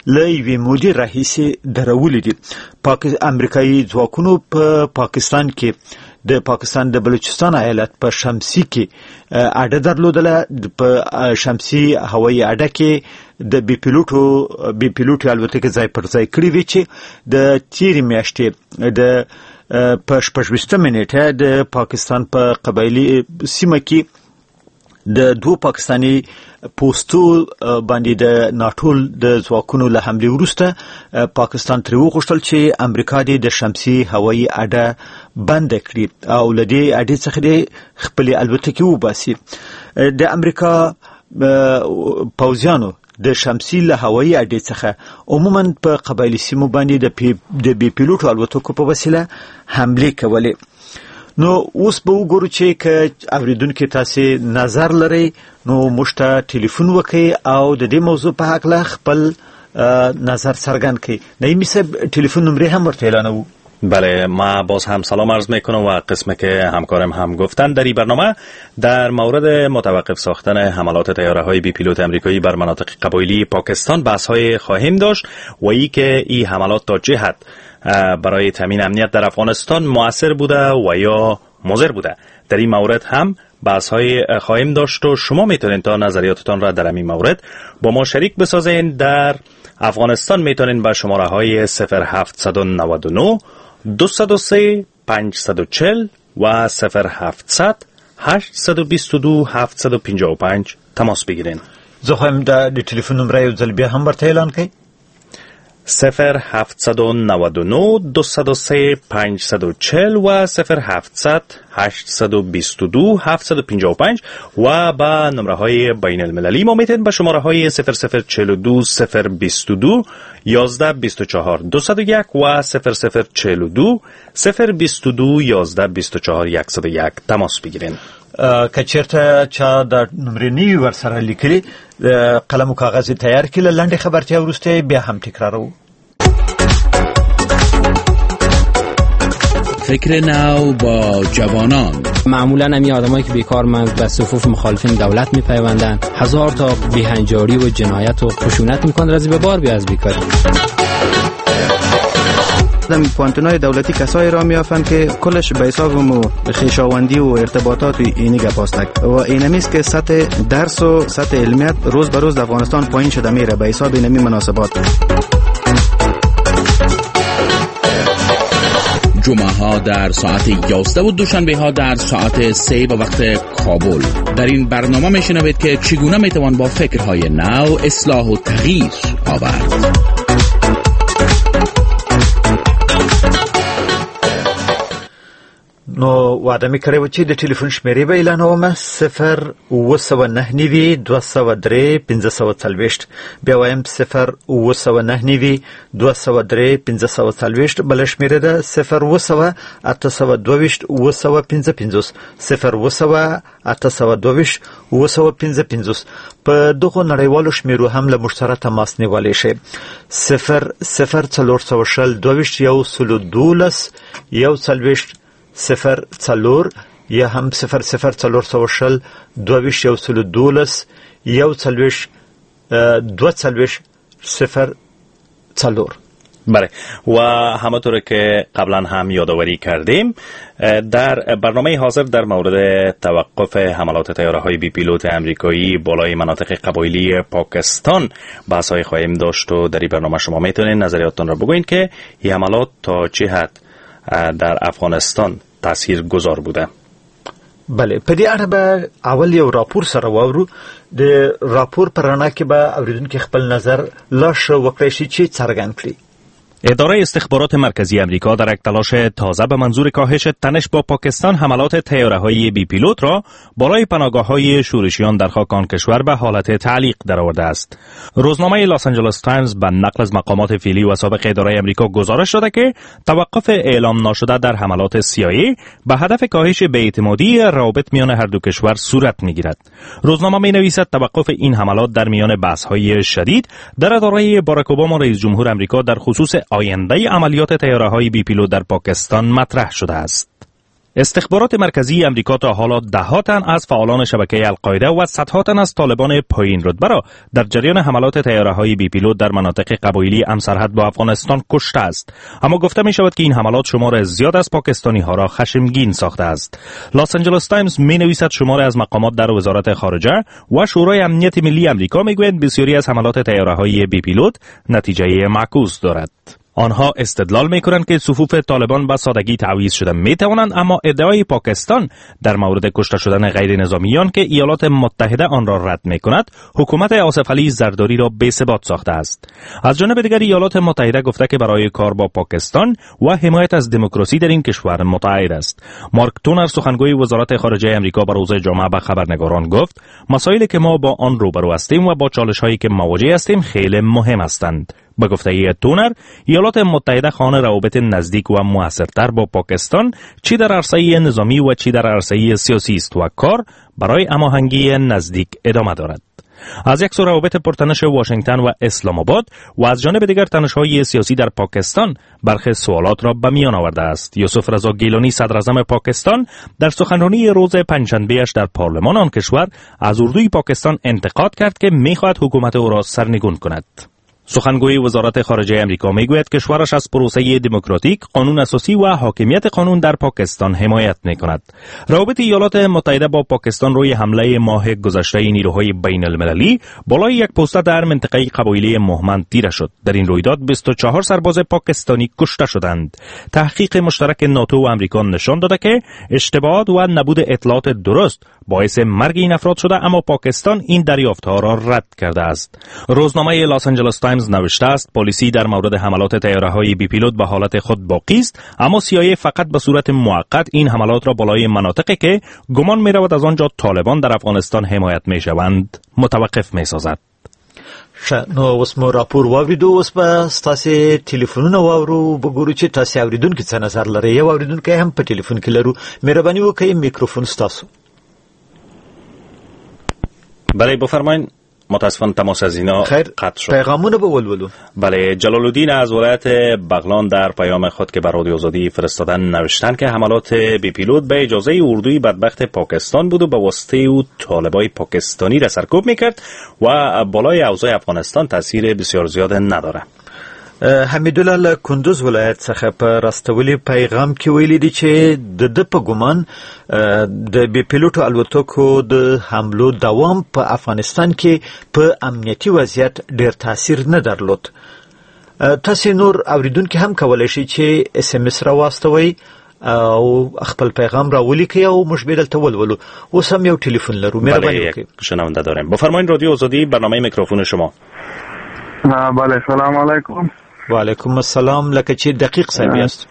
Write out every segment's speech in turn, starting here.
لوی مودي رئیس درولې دي. امریکایي ځواکونو په پاکستان کې د پاکستان د بلوچستان ایالت په شمسي کې اډه درلودله. په شمسي هوایي اډه کې د بي پیلوټ الوتکې ځای پر ځای کړی وی چې د تیرې میاشتې د په 28 منېټه د پاکستان په قبایلی سیمه کې د دوه پاکستانی پوسټو باندې د ناټول د ځواکونو له حمله وروسته پاکستان تر وغوښتل چې امریکا د شمسي هوایي اډه بند کړي او لدی اډې څخه خپل الوتکې وباسي. د امریکا پوځیانو د شمسي له هوایي اډې څخه عموما په قبایلی سیمو باندې د بي پیلوټ الوتکو په وسیله حمله کولې. نو اوس به وګورو چې اوریدونکو تاسو نظر لري نو مشته ټلیفون وکړي او د دې موضوع په حق له خپل نظر څرګند کړي. نایمی صاحب ټلیفون نمره هم ورته اعلانو. بله، ما باز هم سلام عرض میکنم و قسمی که همکارم هم گفتن در این برنامه در مورد متوقف ساختن حملات طیاره‌های بی پیلوت آمریکایی بر مناطق قبایلی پاکستان بحث‌های خواهیم داشت و ای که این حملات تا چه حد برای تامین امنیت در افغانستان مؤثر بوده و یا مضر بوده. در این مورد هم بحث‌های خواهیم داشت و شما میتونید تا نظریاتتان را در این مورد با ما شریک بسازین. در افغانستان میتونین با شماره های 0799 203 540 و 0700 822 755 تماس بگیرین. زه خواهم د ټلیفون نمبر یو ځل بیا هم ورته اعلان کړئ. 0799 203 540 و 0700 822 755 و با نمره های بین المللی ما میتونید به شماره های 0042 022 11 24 201 و 0042 022 11 24 101 تماس بگیرین. کچرته چا د نمرې نیو ورسره لیکلي قلم او کاغذ تیار کړي. لاندې خبرتیا ورسته بیا هم تکرارو. فکر نو با جوانان. معمولا همی آدمایی که بیکارمند به صفوف مخالفین دولت میپیوندند، هزار تا بیهنجاری و جنایت و خشونت میکنند رازی به بار بیا از بیکاری. در پوانتونای دولتی کسایی را میافند که کلش به حساب خویشاوندی و ارتباطات اینی گپاستک و اینمیست که سطح درس و سطح علمیت روز به روز در افغانستان پایین شده میره به حساب اینمی مناسبات. جمعه ها در ساعت 11 و دوشنبه ها در ساعت 3 به وقت کابل. در این برنامه میشنوید که چگونه میتوان با فکرهای نو اصلاح و تغییر آورد. نو وعده می کړی و چې د ټلیفون شمیرې به اعلانوم 089 203 1540. بیا وایم 089 203 1540. بل شمیرې ده 0 822 955 0 822 955. په دغه نړیوالو شمیرو هم له مشترک تماس نیولای شي. 0 420 112 0 یا هم 0 420 212 0. بله، و همونطور که قبلا هم یادآوری کردیم در برنامه حاضر در مورد توقف حملات طیاره‌های بی پیلوت آمریکایی بالای مناطق قبایلی پاکستان بحث‌های خواهیم داشت و در این برنامه شما میتونید نظریاتتون را بگوین که این حملات تا چه حد در افغانستان تاثیر گذار بوده. بله، په دې اړه به اول یو راپور سره واورو. د راپور پر رڼا کې به اوریدونکو خپل نظر لاش وکړي شي چې څرګند کړي. اداره استخبارات مرکزی امریکا در یک تلاش تازه به منظور کاهش تنش با پاکستان حملات طیاره‌های بی پیلوت را بالای پناهگاه‌های شورشیان در خاک آن کشور به حالت تعلیق درآورده است. روزنامه لاس آنجلس تایمز به نقل از مقامات فعلی و سابق اداره امریکا گزارش داده که توقف اعلام ناشده در حملات CIA به هدف کاهش بی‌اعتمادی روابط میان هر دو کشور صورت می‌گیرد. روزنامه می‌نویسد توقف این حملات در میان بحث‌های شدید در اداره باراک اوباما رئیس جمهور امریکا در خصوص آینده عملیات طیاره‌های بی پیلوت در پاکستان مطرح شده است. استخبارات مرکزی امریکا تا حالا ده‌ها تن از فعالان شبکه القاعده و صدها تن از طالبان پایین رتبه را در جریان حملات طیاره‌های بی پیلوت در مناطق قبایلی همسرحد با افغانستان کشته است. اما گفته می شود که این حملات شمار زیاد از پاکستانی‌ها را خشمگین ساخته است. لاس آنجلس تایمز می‌نویسد شماری از مقامات در وزارت خارجه و شورای امنیت ملی امریکا می‌گویند بسیاری از حملات طیاره‌های بی پیلوت نتیجه معکوس دارد. آنها استدلال می‌کنند که صفوف طالبان به سادگی تعویض شده می‌توانند، اما ادعای پاکستان در مورد کشته شدن غیر نظامیان که ایالات متحده آن را رد می‌کند، حکومت آصف علی زرداری را بی‌ثبات ساخته است. از جانب دیگر ایالات متحده گفته که برای کار با پاکستان و حمایت از دموکراسی در این کشور متعهد است. مارک تونر سخنگوی وزارت خارجه آمریکا بر روز جمعه به خبرنگاران گفت: مسائلی که ما با آن روبرو هستیم و با چالش‌هایی که مواجه هستیم خیلی مهم هستند. به گفته تونر، ایالات متحده خواهان روابط نزدیک و موثرتر با پاکستان چی در عرصه نظامی و چی در عرصه سیاسی است و کار برای هماهنگی نزدیک ادامه دارد. از یک سو روابط پرتنش واشنگتن و اسلام آباد و از جانب دیگر تنش‌های سیاسی در پاکستان برخی سوالات را به میان آورده است. یوسف رضا گیلانی صدر اعظم پاکستان در سخنرانی روز پنجشنبه‌اش در پارلمان آن کشور از اردوی پاکستان انتقاد کرد که می‌خواهد حکومت او را سرنگون کند. سخنگوی وزارت خارجه آمریکا میگوید کشورش از پروسه دموکراتیک، قانون اساسی و حاکمیت قانون در پاکستان حمایت میکند. روابط ایالات متحده با پاکستان روی حمله ماه گذشته نیروهای بین المللی بالای یک پوسته در منطقه قبایلی مهمند تیره شد. در این رویداد 24 سرباز پاکستانی کشته شدند. تحقیق مشترک ناتو و آمریکا نشان داده که اشتباهات و نبود اطلاعات درست باعث مرگ این افراد شده، اما پاکستان این دریافت‌ها را رد کرده است. روزنامه لاس آنجلس تایمز نوشته است پلیسی در مورد حملات طیاره‌های بی پیلوت به حالت خود باقی است، اما CIA فقط به صورت موقت این حملات را بالای مناطقی که گمان می‌رود از آنجا طالبان در افغانستان حمایت می‌شوند متوقف می‌سازد. نو اوس مو راپور واوریدو، اوس به ستاسو ټلیفونونه واورو، بګورو چې تاسو اوریدونکو څه نظر لري. یو اوریدونکو هم په ټلیفون کې لرو. مهرباني وکړئ میکروفون ستاسو. بله بفرمایید. متاسفانه تماس از اینا قطع شد. پیغامونه به ولولو. بله، جلال الدین از ولایت بغلان در پیام خود که بر رادیو آزادی فرستادن نوشتن که حملات بی پیلوت به اجازه اردوی بدبخت پاکستان بود و به واسطه او طالبای پاکستانی را سرکوب میکرد و بالای اوضاع افغانستان تاثیر بسیار زیاد نداره. حمیدالله له کندوز ولایت څخه په راستولي پیغام کې ویلي دي چې د په ګمان د بي پیلوټو الوتکو د حملو دوام په افغانستان کې په امنیتي وضعیت ډېر تاثیر نه درلود. تاسو نور اوریدونکو هم کولای شئ چې SMS را واستوي او خپل پیغام را ولیکئ او موږ به دلته ولولو. اوس هم یو ټلیفون لرو. مهرباني وکړئ. شنونده داریم. بفرمایید رادیو آزادی، برنامه میکروفون شما. بله، سلام علیکم. و علیکم السلام. لکه چې دقیق صاحب یاست؟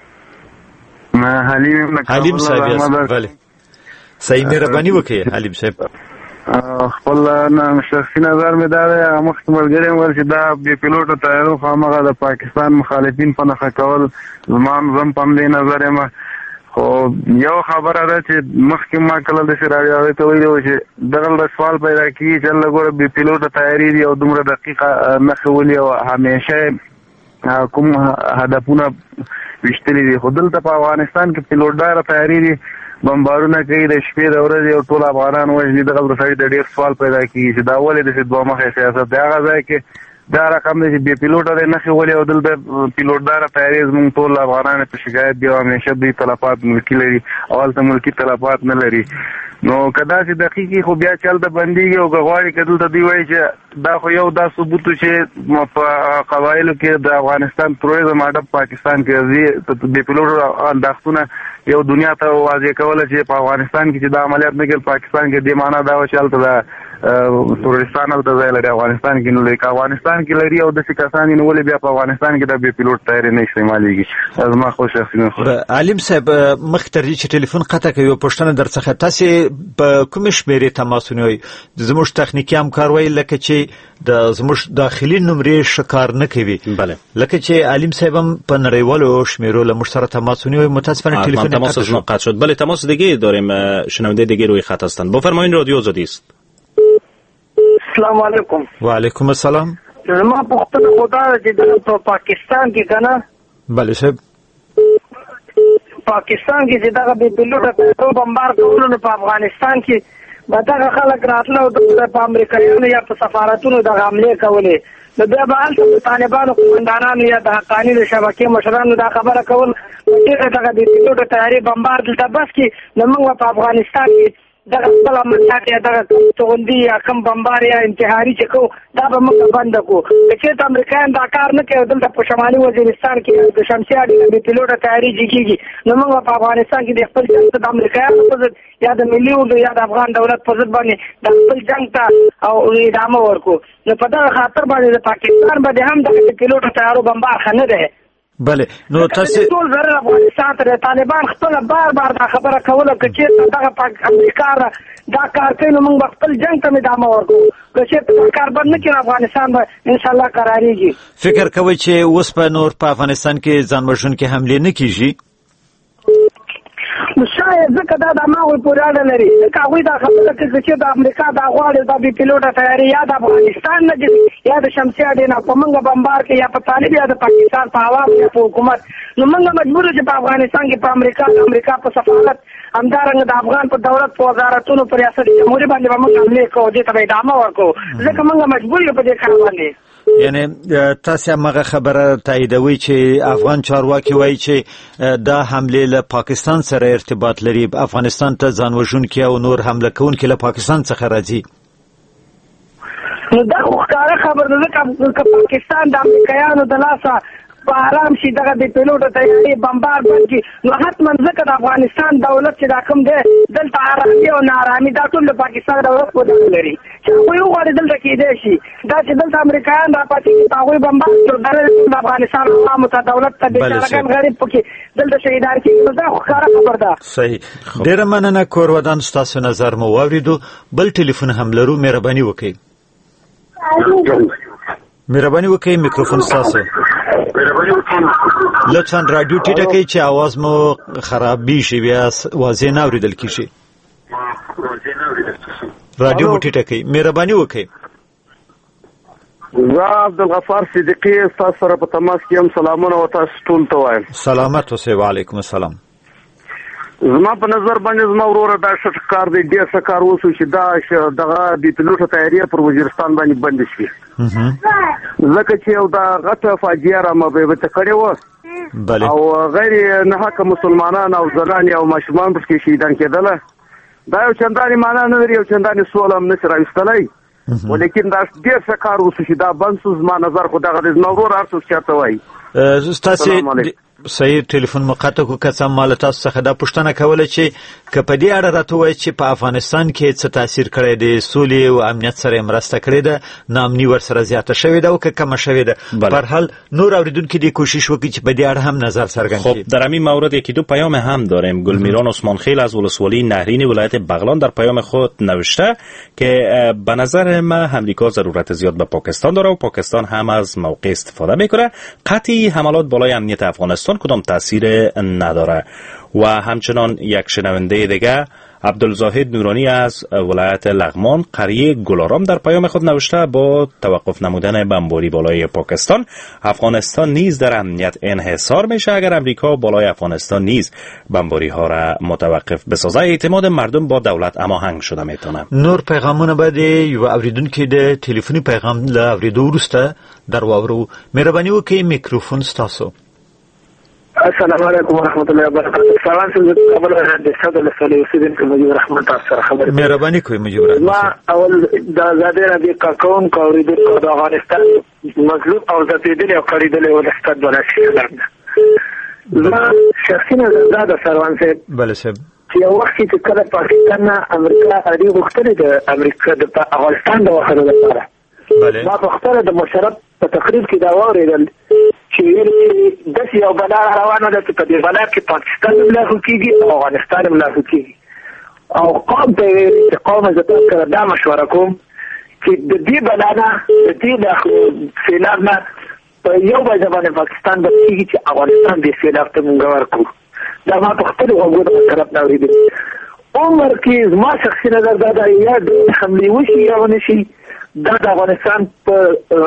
حلیم صاحب یاست. بله صحیح، مهرباني وکړئ حلیم صاحب. خپل شخصي نظر مې دا دی، مخکې ملګری ویل چې دا بې پیلوټه طیارو خو هماغه د پاکستان مخالفین په نښه کول، زم په همدې نظر یم. خو یو خبره ده چې مخکې ما کله داسې راډیو ته ویلي وو چې دغه سوال پیدا کېږي چې هلته ګوره بې پیلوټه طیارې دي او دومره دقیقه نښې ولي او همیشه کوم هدفونه ویشتلي دي. خو دلته په افغانستان کې پیلوټداره طیارې دي، بمبارونه کوي د شپې د ورځې او ټول افغانان وژني. دغه سړي ته ډېر سوال پیدا کېږي چې دا ولې داسې دوه مخی سیاست دی. هغه ځای کې دا رقم دی چې بې پیلوټه دی نښې ولې او دلته پیلوټداره طیارې زموږ ټول افغانان په شکایت دي او همیشه دوی تلفات ملکي لري او هلته ملکي تلفات نه لري. نو که داسې دقیقي خو بیا چې هلته بندېږي او که غواړي که دلته دوی وایي چې دا خو یو دا ثبوت چې په قبایلو کې د افغانستان تروریزم اډه پاکستان کې راځي د پیلوټو انداختونه یو دنیا ته واضح کوله چې په افغانستان کې چې دا عملیات نه کېږي، پاکستان کې دې معنا دا وه چې هلته د تروریستان هلته ځای لري، افغانستان کې نه لري. که افغانستان کې لري او داسې کسان یې نو ولې بیا په افغانستان کې دا بې پیلوټ طیارې نه استعمالېږي؟ زما خو شخصي علیم صاحب مخکې تر دې چې ټلیفون قطع کوي یو پوښتنه در څخه، تاسې په کومې شمېرې تماس ونیوئ؟ زموږ تخنیکي همکار وایي لکه چې د زموږ داخلي نمرې ښه کار نه کوي. بله، لکه چې علیم صاحب هم په نړیوالو شمېرو له موږ سره تماس ونیوئ، متاسفانه ټلیفون قطع شد. بله، تماس دیگه داریم، شنونده دیگه روی خط هستند. بفرمایید، رادیو آزادی است. السلام علیکم. و علیکم السلام. زما پوښتنه خدا چې د پاکستان کې کنه بله صاحب پاکستان کې چې دغه بې پیلوټه بمبار کولو نو په افغانستان کې به دغه خلک راتله او په امریکایانو یا په سفارتونو دغه حملې کولې نو بیا به هلته طالبانو قومندانانو یا د حقاني د شبکې مشرانو دا خبره کول چې دغه بې پیلوټه طیارې بمبار دلته بس کړي نو موږ په افغانستان کې دغه خپل عملیات یا دغه توغندي یا کم بمبار یا انتحاري چې کوو دا به موږ بنده کړو که چېرته امریکایان دا کار نه کوي دلته په شمالي وزیرستان کې د شمسي اډې بې پیلوټه طیارې جګېږي نو موږ په افغانستان کې د خپل جنګ ته د امریکایانو په ضد یا د ملي اردو یا د افغان دولت په ضد باندې د خپل جنګ ته او ادامه ورکړو نو په دغه خاطر باندې د پاکستان باندې هم دغه بې پیلوټه طیارو بمبار ښه نه دی. بله نو تاسو ټول زره افغانستان ته طالبان خپل بار دا خبره کوله چې چېرته دغه امریکا دا کار کوي نو موږ خپل جنګ ته ادامه ورکړو که چېرته کار بند نه کړي افغانستان به انشاءالله قرارېږي. فکر کوئ چې اوس په نور په افغانستان کې ځان وژونکي حملې نه کېږي؟ شاید ځکه دا د هغوی پورې اړه لري ځکه هغوی دا خبره کوي چې د امریکا دا غواړي دا بې پیلوټه طیارې یا د افغانستان نه ځي یا د شمسي اډې نه په موږ بمبار کوي یا په طالب یا د پاکستان په عوام یا په حکومت نو موږ مجبور چې په افغانستان کې په امریکا په سفارت همدارنګه د افغان په دولت په وزارتونو په ریاست جمهوري باندې به موږ حملې کوو دې ته به ادامه ورکوو ځکه موږ مجبور یو په دې کار باندې. یعنی تاسو هغه خبره تاییدوي چې افغان چارواکي وایي چې دا حمله له پاکستان سره ارتباط لري افغانستان ته ځان وژونکي او نور حمله کوونکي له پاکستان څخه راځي؟ نو دا ښکاره خبره ده ځکه پاکستان د امریکایانو د لاسه په آرام شي دغه بې پیلوټه طیارې بمبار بند کړي نو حتما ځکه د افغانستان دولت چې دا کوم دی دلته آرامي او ناارامي دا ټول د پاکستان دولت په ډول لري چې هغوی وغواړي دلته کېدی شي دا چې دلته امریکایان راپاتې کړي په هغوی بمبار کړو د افغانستان عوامو ته دولت ته بېچارهګان غریب پکې دلته شهیدان کېږي نو دا ښکاره خبر ده. صحیح ډېره مننه کور ودان ستاسو نظر مو واورېدو. بل ټلیفون هم لرو مهرباني وکړئ میکروفون ستاسو لطفا رادیو ټیټه کړئ چې आवाज مو خرابې شي بیا واضح نه اورېدل کېږي. رادیو مو ټیټه کړئ مهرباني وکړئ. زه عبدالغفار صدیقي ستاسو سره په تماس کې یم. سلامونه و تاسو ټول ته وایم. سلامت اوسئ. وعلیکم السلام. زما په نظر باندې زما وروره دا ښه کار دی ډېر ښه کار وشو چې دا دغه بې پیلوټه طیارې پر وزیرستان باندې بندې شوې ځکه چې یو دا غټه فاجعه رامبیبته کړې وه او غیر ناحقه مسلمانان او زنان او ماشومان پکې شهیدان کېدله دا یو چندانې معنا نه لري یو چندانې سوله هم نشي راویستلی ولیکن دا ډېر ښه کار وشو چې دا بند شو. زما نظر خو دغه دی زما ورور هر څوک چېرته وایي. ستاسې صحیح ټلیفون مقاطع کو کڅم مال تاسو څخه دا پوښتنه کوله چې که په دې اړه راته وایي چې په افغانستان کې څه تاثیر کړی دی سولې او امنیت سره مرسته کړې ده ناامني ورسره زیاته شوې ده او که کمه شوې ده په هر حال نور اوریدونکي دې کوشش وکړي چې په دې اړه هم نظر څرګند کړي. خب در همین مورد یکی دو پیام هم داریم. گلمیران عثمانخیل از ولسوالی نهرین ولایت بغلان در پیام خود نوشته که به نظر من امریکا ضرورت زیاد به پاکستان داره و پاکستان هم از موقع استفاده میکنه. قطعی حملات بالای امنیت افغانستان کدام تاثیر نداره. و همچنان یک شنونده دیگه عبدالزاهد نورانی از ولایت لغمان قریه گلارام در پیام خود نوشته با توقف نمودن بمباری بالای پاکستان افغانستان نیز در امنیت انحصار میشه. اگر امریکا بالای افغانستان نیز بمباری ها را متوقف بسازه اعتماد مردم با دولت هماهنگ شده میتونه. نور پیغامونه بعد یو اوریدونکو د ټلیفوني پیغام له اوریدو وروسته در واورو. مهرباني وکړئ میکروفون ستاسو. السلام علیکم ورحمۃ اللہ وبرکاتہ. سلام څنګه خبر راځي د صدر لسلی وسیدن کې مجبور رحمت الله سره خبر مهرباني کوئ مجبور رحمت. ما اول د زاده ربی کاکون کوریدل د افغانستان مغلوب او زتیدل او کړیدل او استاد ولسی ما شخصي نظر د سروان صاحب بله صاحب چې یو وخت چې کله پاکستان نه امریکا اړیکې غوښتلې د امریکا د افغانستان د وخت لپاره بله ما په خپل د مشرف په تقریر کې دا واورېدل چې داسې یو بلا روانه ده چې په دې بلا کې پاکستان هم لاهو کېږي او افغانستان هم لاهو کېږي او قوم ته یې چې قوم زه تاسو سره دا مشوره کوم چې د دې بلا نه د دې سیلاب نه په یو بجه باندې پاکستان به کېږي چې افغانستان دې سیلاب ته موږ ورکړو. دا ما په خپلو غوږونو په طرف نه اورېدلي. عمر کې زما شخصي نظر دا ده یا ډېرې حملې وشي یا ونه شي دا د افغانستان په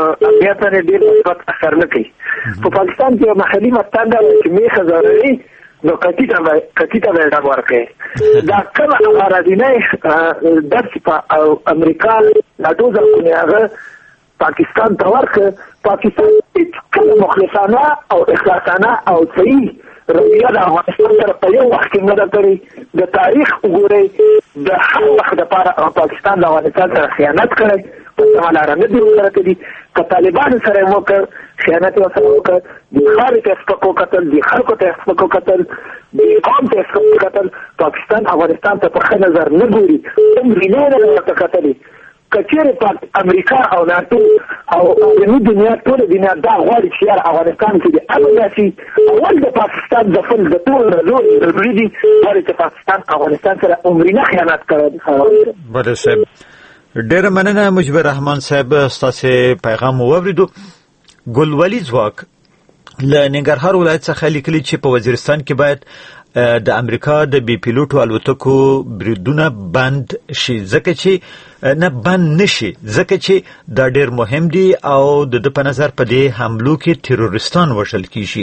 امنیت باندې ډېر مثبت اثر نه کوي. په پاکستان کې یو محلي متل دی چې میخه ضروري نو کتیته به ډاګ ورکړي دا کومه غرضینه درس په امریکا لا دوزه کوي هغه پاکستان ته ورکړ پاکستان هیڅ مخلصانه او اخلاصانه او صحیح رویه د افغانستان سره په یو وخت کې نه ده کړې د تاریخ وګورئ د هر وخت دپاره پاکستان د افغانستان سره خیانت کړی په سمه لاره نه دي ورسره کړي که طالبانو سره یې وکړ خیانت یې ورسره وکړ د خاورې ته یې سپک وکتل د خلکو ته یې سپک وکتل د قوم ته یې سپک وکتل پاکستان افغانستان ته په ښه نظر نه ګوري عمرې نه یې ورته کتلې که چېرې امریکا او ناټو او علمي دنیا ټوله دنیا دا غواړي چې یاره افغانستان کې د امن راشي اول د پاکستان دفل د ټول زور ضروري دي غواړي چې پاکستان افغانستان سره عمري نه خیانت کړی. بله صاحب ډېره مننه مجبر رحمان صاحب ستاسې پیغام واورېدو. ګلولي ځواک له ننګرهار ولایت څخه لیکلي چې په وزیرستان کې باید د امریکا د بي پیلوټو الوتکو بریدونه بند شي ځکه چې نه بند نشي ځکه چې دا ډېر مهم دي او د په نظر په دې حملو کې تروریستان وژل کیږي.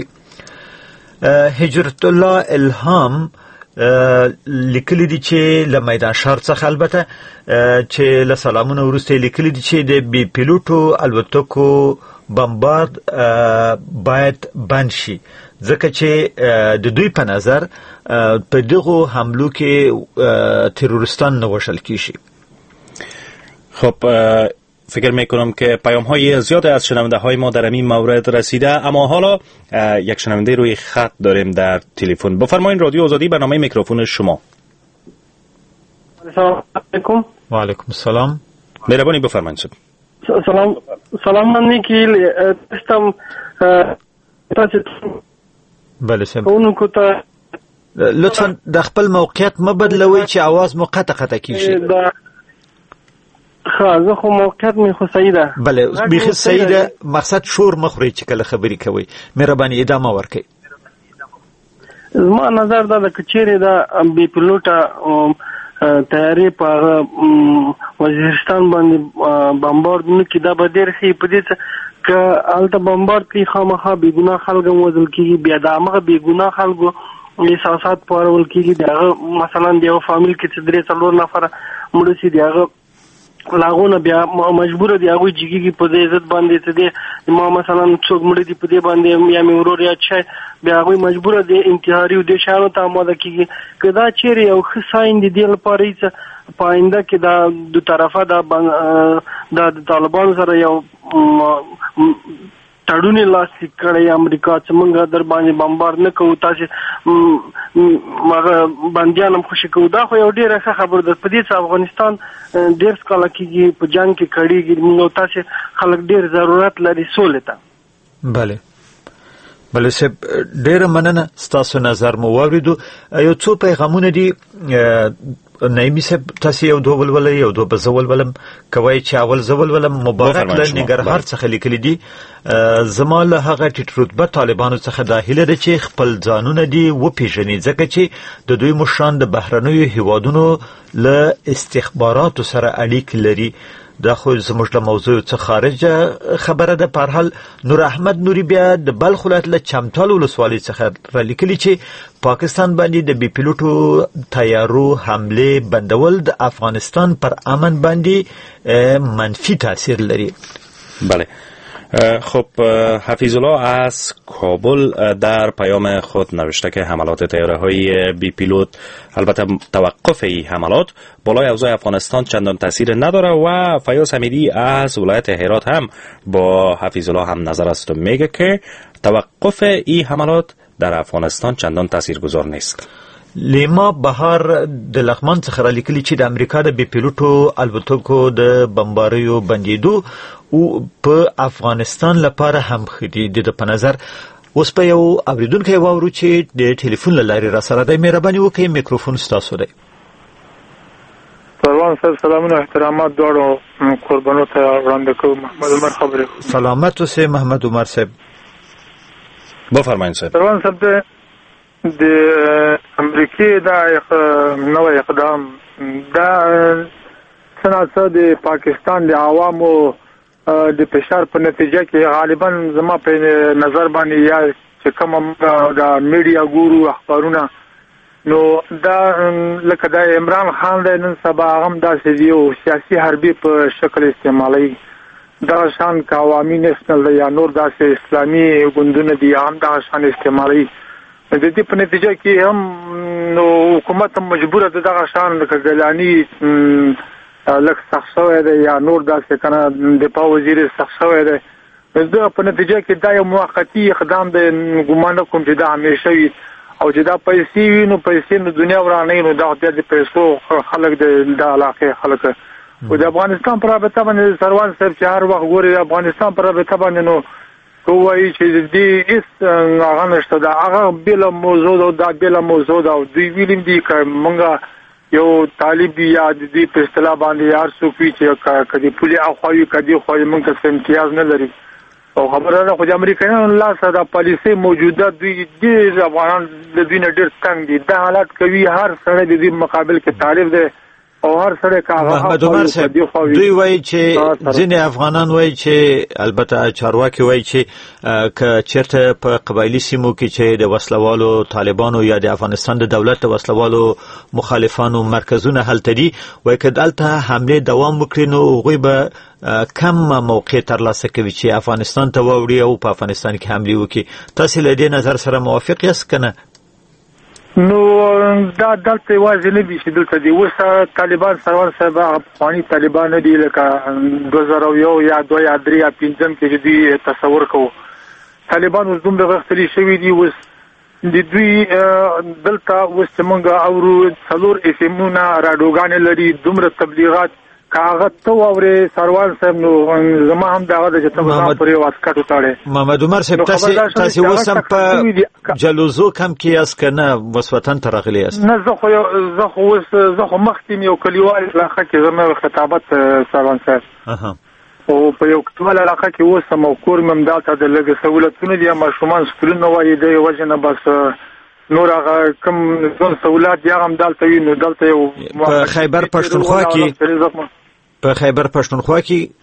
هجرت الله الهام لیکلی دي چې له میدان شهر څخه البته چې له سلامونه وروسته لیکلی دي چې د بي پیلوټو الوتکو بمبارد باید بند شي ځکه چې د دوی په نظر په دغو حملو کې تروریستان نوشل کیږي. خب فکر میکنم که پیام های زیاد از شنونده های ما در این مورد رسیده، اما حالا یک شنونده روی خط داریم در تلفن. بفرمایید رادیو آزادی، برنامه میکروفون شما. سلام علیکم. و علیکم السلام. مهربانی بفرمایید. سلام من نیکیل استم بله سم لطفا د خپل موقعیت مبدلوي چې आवाज مو قطع کیږي. زه خو موقعیت می خو صحیح ده. بله بیخي صحیح ده، مقصد شور مخوري چې کله خبرې کوي. مهرباني ادامه ورکړئ. زما نظر دا د کچېره دا بي پیلوټه تیاری په وزیرستان باندې بمبارد نه کی دا به ډېر ښه په دې چې الته بمبارد کی خامخا بیګناه خلک وژل کیږي، بیا د هغه بیګناه خلکو احساسات پارول کیږي. دغه مثلا د یو فامیل کې چې 3-4 نفر مړ شي دغه لاغونه بیا مجبور دي هغه جګیږي په دې عزت باندې ته دي ما مثلا څوک مړ دي په دې باندې یا مې ورور یا چای بیا هغه مجبور دي انتحاري او د شانو ته آماده کیږي. کدا چیرې یو خصاین دي د لپاره چې پاینده کې دا د طرفه د طالبان سره یو تړونی لاسلیک کړی امریکا چې موږ در باندې بمبار نه کوو، تاسو مګر باندې هم خوشی کوو. دا خو یو ډیره ښه خبر ده په دې چې افغانستان ډیر څکاله کېږي په جنگ کې کړيږي، موږ تاسو خلک ډیر ضرورت لري سولې ته. بله سب ډیره مننه ستاسو نظر مو واوریدو. یو څو پیغامونه دي نایمی صاحب تاسو یو دوه ولولې یو دوه بزول ولم کوي چې اول زول ولم مبارک له ننګرهار څخه لیکلي دي زما له هغه ټیټ رتبه طالبانو څخه داخله ده چې خپل ځانونه دي وپیژني ځکه چې د دوی مشران د بهرنیو هیوادونو له استخباراتو سره اړیکې لري. دا خو زموږ له موضوع څخه خارجه خبره ده. په هر حال نور احمد نوري بیا د بلخ ولایت له چمتال ولسوالۍ څخه را لیکلي چې پاکستان باندې د بي پیلوټو تیارو حمله بندول د افغانستان پر امن باندې منفی تاثیر لري. بله خب حفیظ الله از کابل در پیام خود نوشته که حملات طیاره‌های بی پیلوت البته توقف این حملات بالای اوضاع افغانستان چندان تاثیر نداره و فیاض حمیدی از ولایت هرات هم با حفیظ الله هم نظر است و میگه که توقف این حملات در افغانستان چندان تاثیرگذار نیست. لیما بهار د لغمان څخه را لیکلي چې د امریکا د بي پیلوټو الوتکو د بمباریو بندیدو او په افغانستان لپاره هم خدي د په نظر. اوس په یو اوریدونکو واورو چې د ټلیفون لاري را سره د مهرباني وکړئ میکروفون ستاسو دی. پروان صاحب سلامونه احترامات دواړو قربانو ته وړاندې کوم. محمد عمر خبرې. سلامت اوسئ محمد عمر صاحب. بفرمایئ صاحب. پروان صاحب د امریکای دا نوې اقدام دا څنګه د پاکستان د عوامو د فشار په نتیجه کې غالبا زما په نظر باندې یا چې کوم د میډیا ګورو اخبارونه نو دا لکه د عمران خان د نن سبا هم داسې یو سیاسي حربي په شکل استعمالي دا شان عوامي نېشنل یا نور داسې اسلامي ګوندونه دي هم دا شان استعمالي د دې په نتیجه کې هم نو حکومت مجبوره ده دغه شان لکه ګلانی لکه سخت شوی دی یا نور داسې کنه دفاع وزیر سخت شوی دی دا په نتیجه کې دا یو موقتی اقدام دی ګمان کوم چې دا همیشه وي او چې دا پیسې وي نو پیسې نو دنیا ورانه نو دا د پیسو خلک د علاقه خلک او د افغانستان پر رابطه باندې سروان صاحب چې هر وخت ګوري افغانستان پر رابطه باندې نو کوی چې دې اس هغه نشته دا هغه بل موضوع دا بل موضوع دا دوی ویلم دي چې مونږه یو طالب یا د دې په اصطلاح باندې یار سوفي چې کدي پولي اخوي کدي خو مونږ ته امتیاز نه لري او خبره ده خو د امریکایانو الله سره د پالیسي موجوده دوی د افغانان د دوی نه ډېر تنګ دي دا حالات کوي هر سره د دې مقابل کې تعریف ده او هر سره کاغه محمد عمر صاحب دوی وایي چې ځینې افغانان وایي چې البته چارواکي وایي چې که چیرته په قبایلی سیمو کې چې د وسلوالو طالبانو یا د افغانستان د دولت د وسلوالو مخالفانو مرکزونه هلته دي وایي که دلته حمله دوام وکړي نو هغوی به کم موقع ترلاسه کوي چې افغانستان ته ووړي او په افغانستان کې حمله وکړي تاسو له دې نظر سره موافق یاست کنه نو دا دلته واځي نه دي چې دلته دی وسه طالبان سروان صاحب افغاني طالبان دي لکه 2001 یا 2 یا 3 یا 5 کې دوی تصور کوو طالبان اوس دومره غختلي شوی دي وس د دوی دلته وس څنګه اورو څلور اسمونه راډوګان لري دومره تبلیغات کاغذ تو اورې سروان صاحب نو زما هم داغه د چتو پرې واسکټ وتاړي محمد عمر صاحب تاسو وسم په جلوزو کم کې اس کنه وسوتن ترغلی اس نه زه خو مختم یو کلیوال علاقه کې زما خطابت سروان صاحب او په یو کلیوال علاقه کې وسم او کور مم دالته د لګ سہولتونه دي ما شومان سکولونه وایي د وجنه بس نور هغه کوم ځون سہولت یا هم دالته وي نو دالته یو په خیبر پښتونخوا کې په خیبر پښتونخوا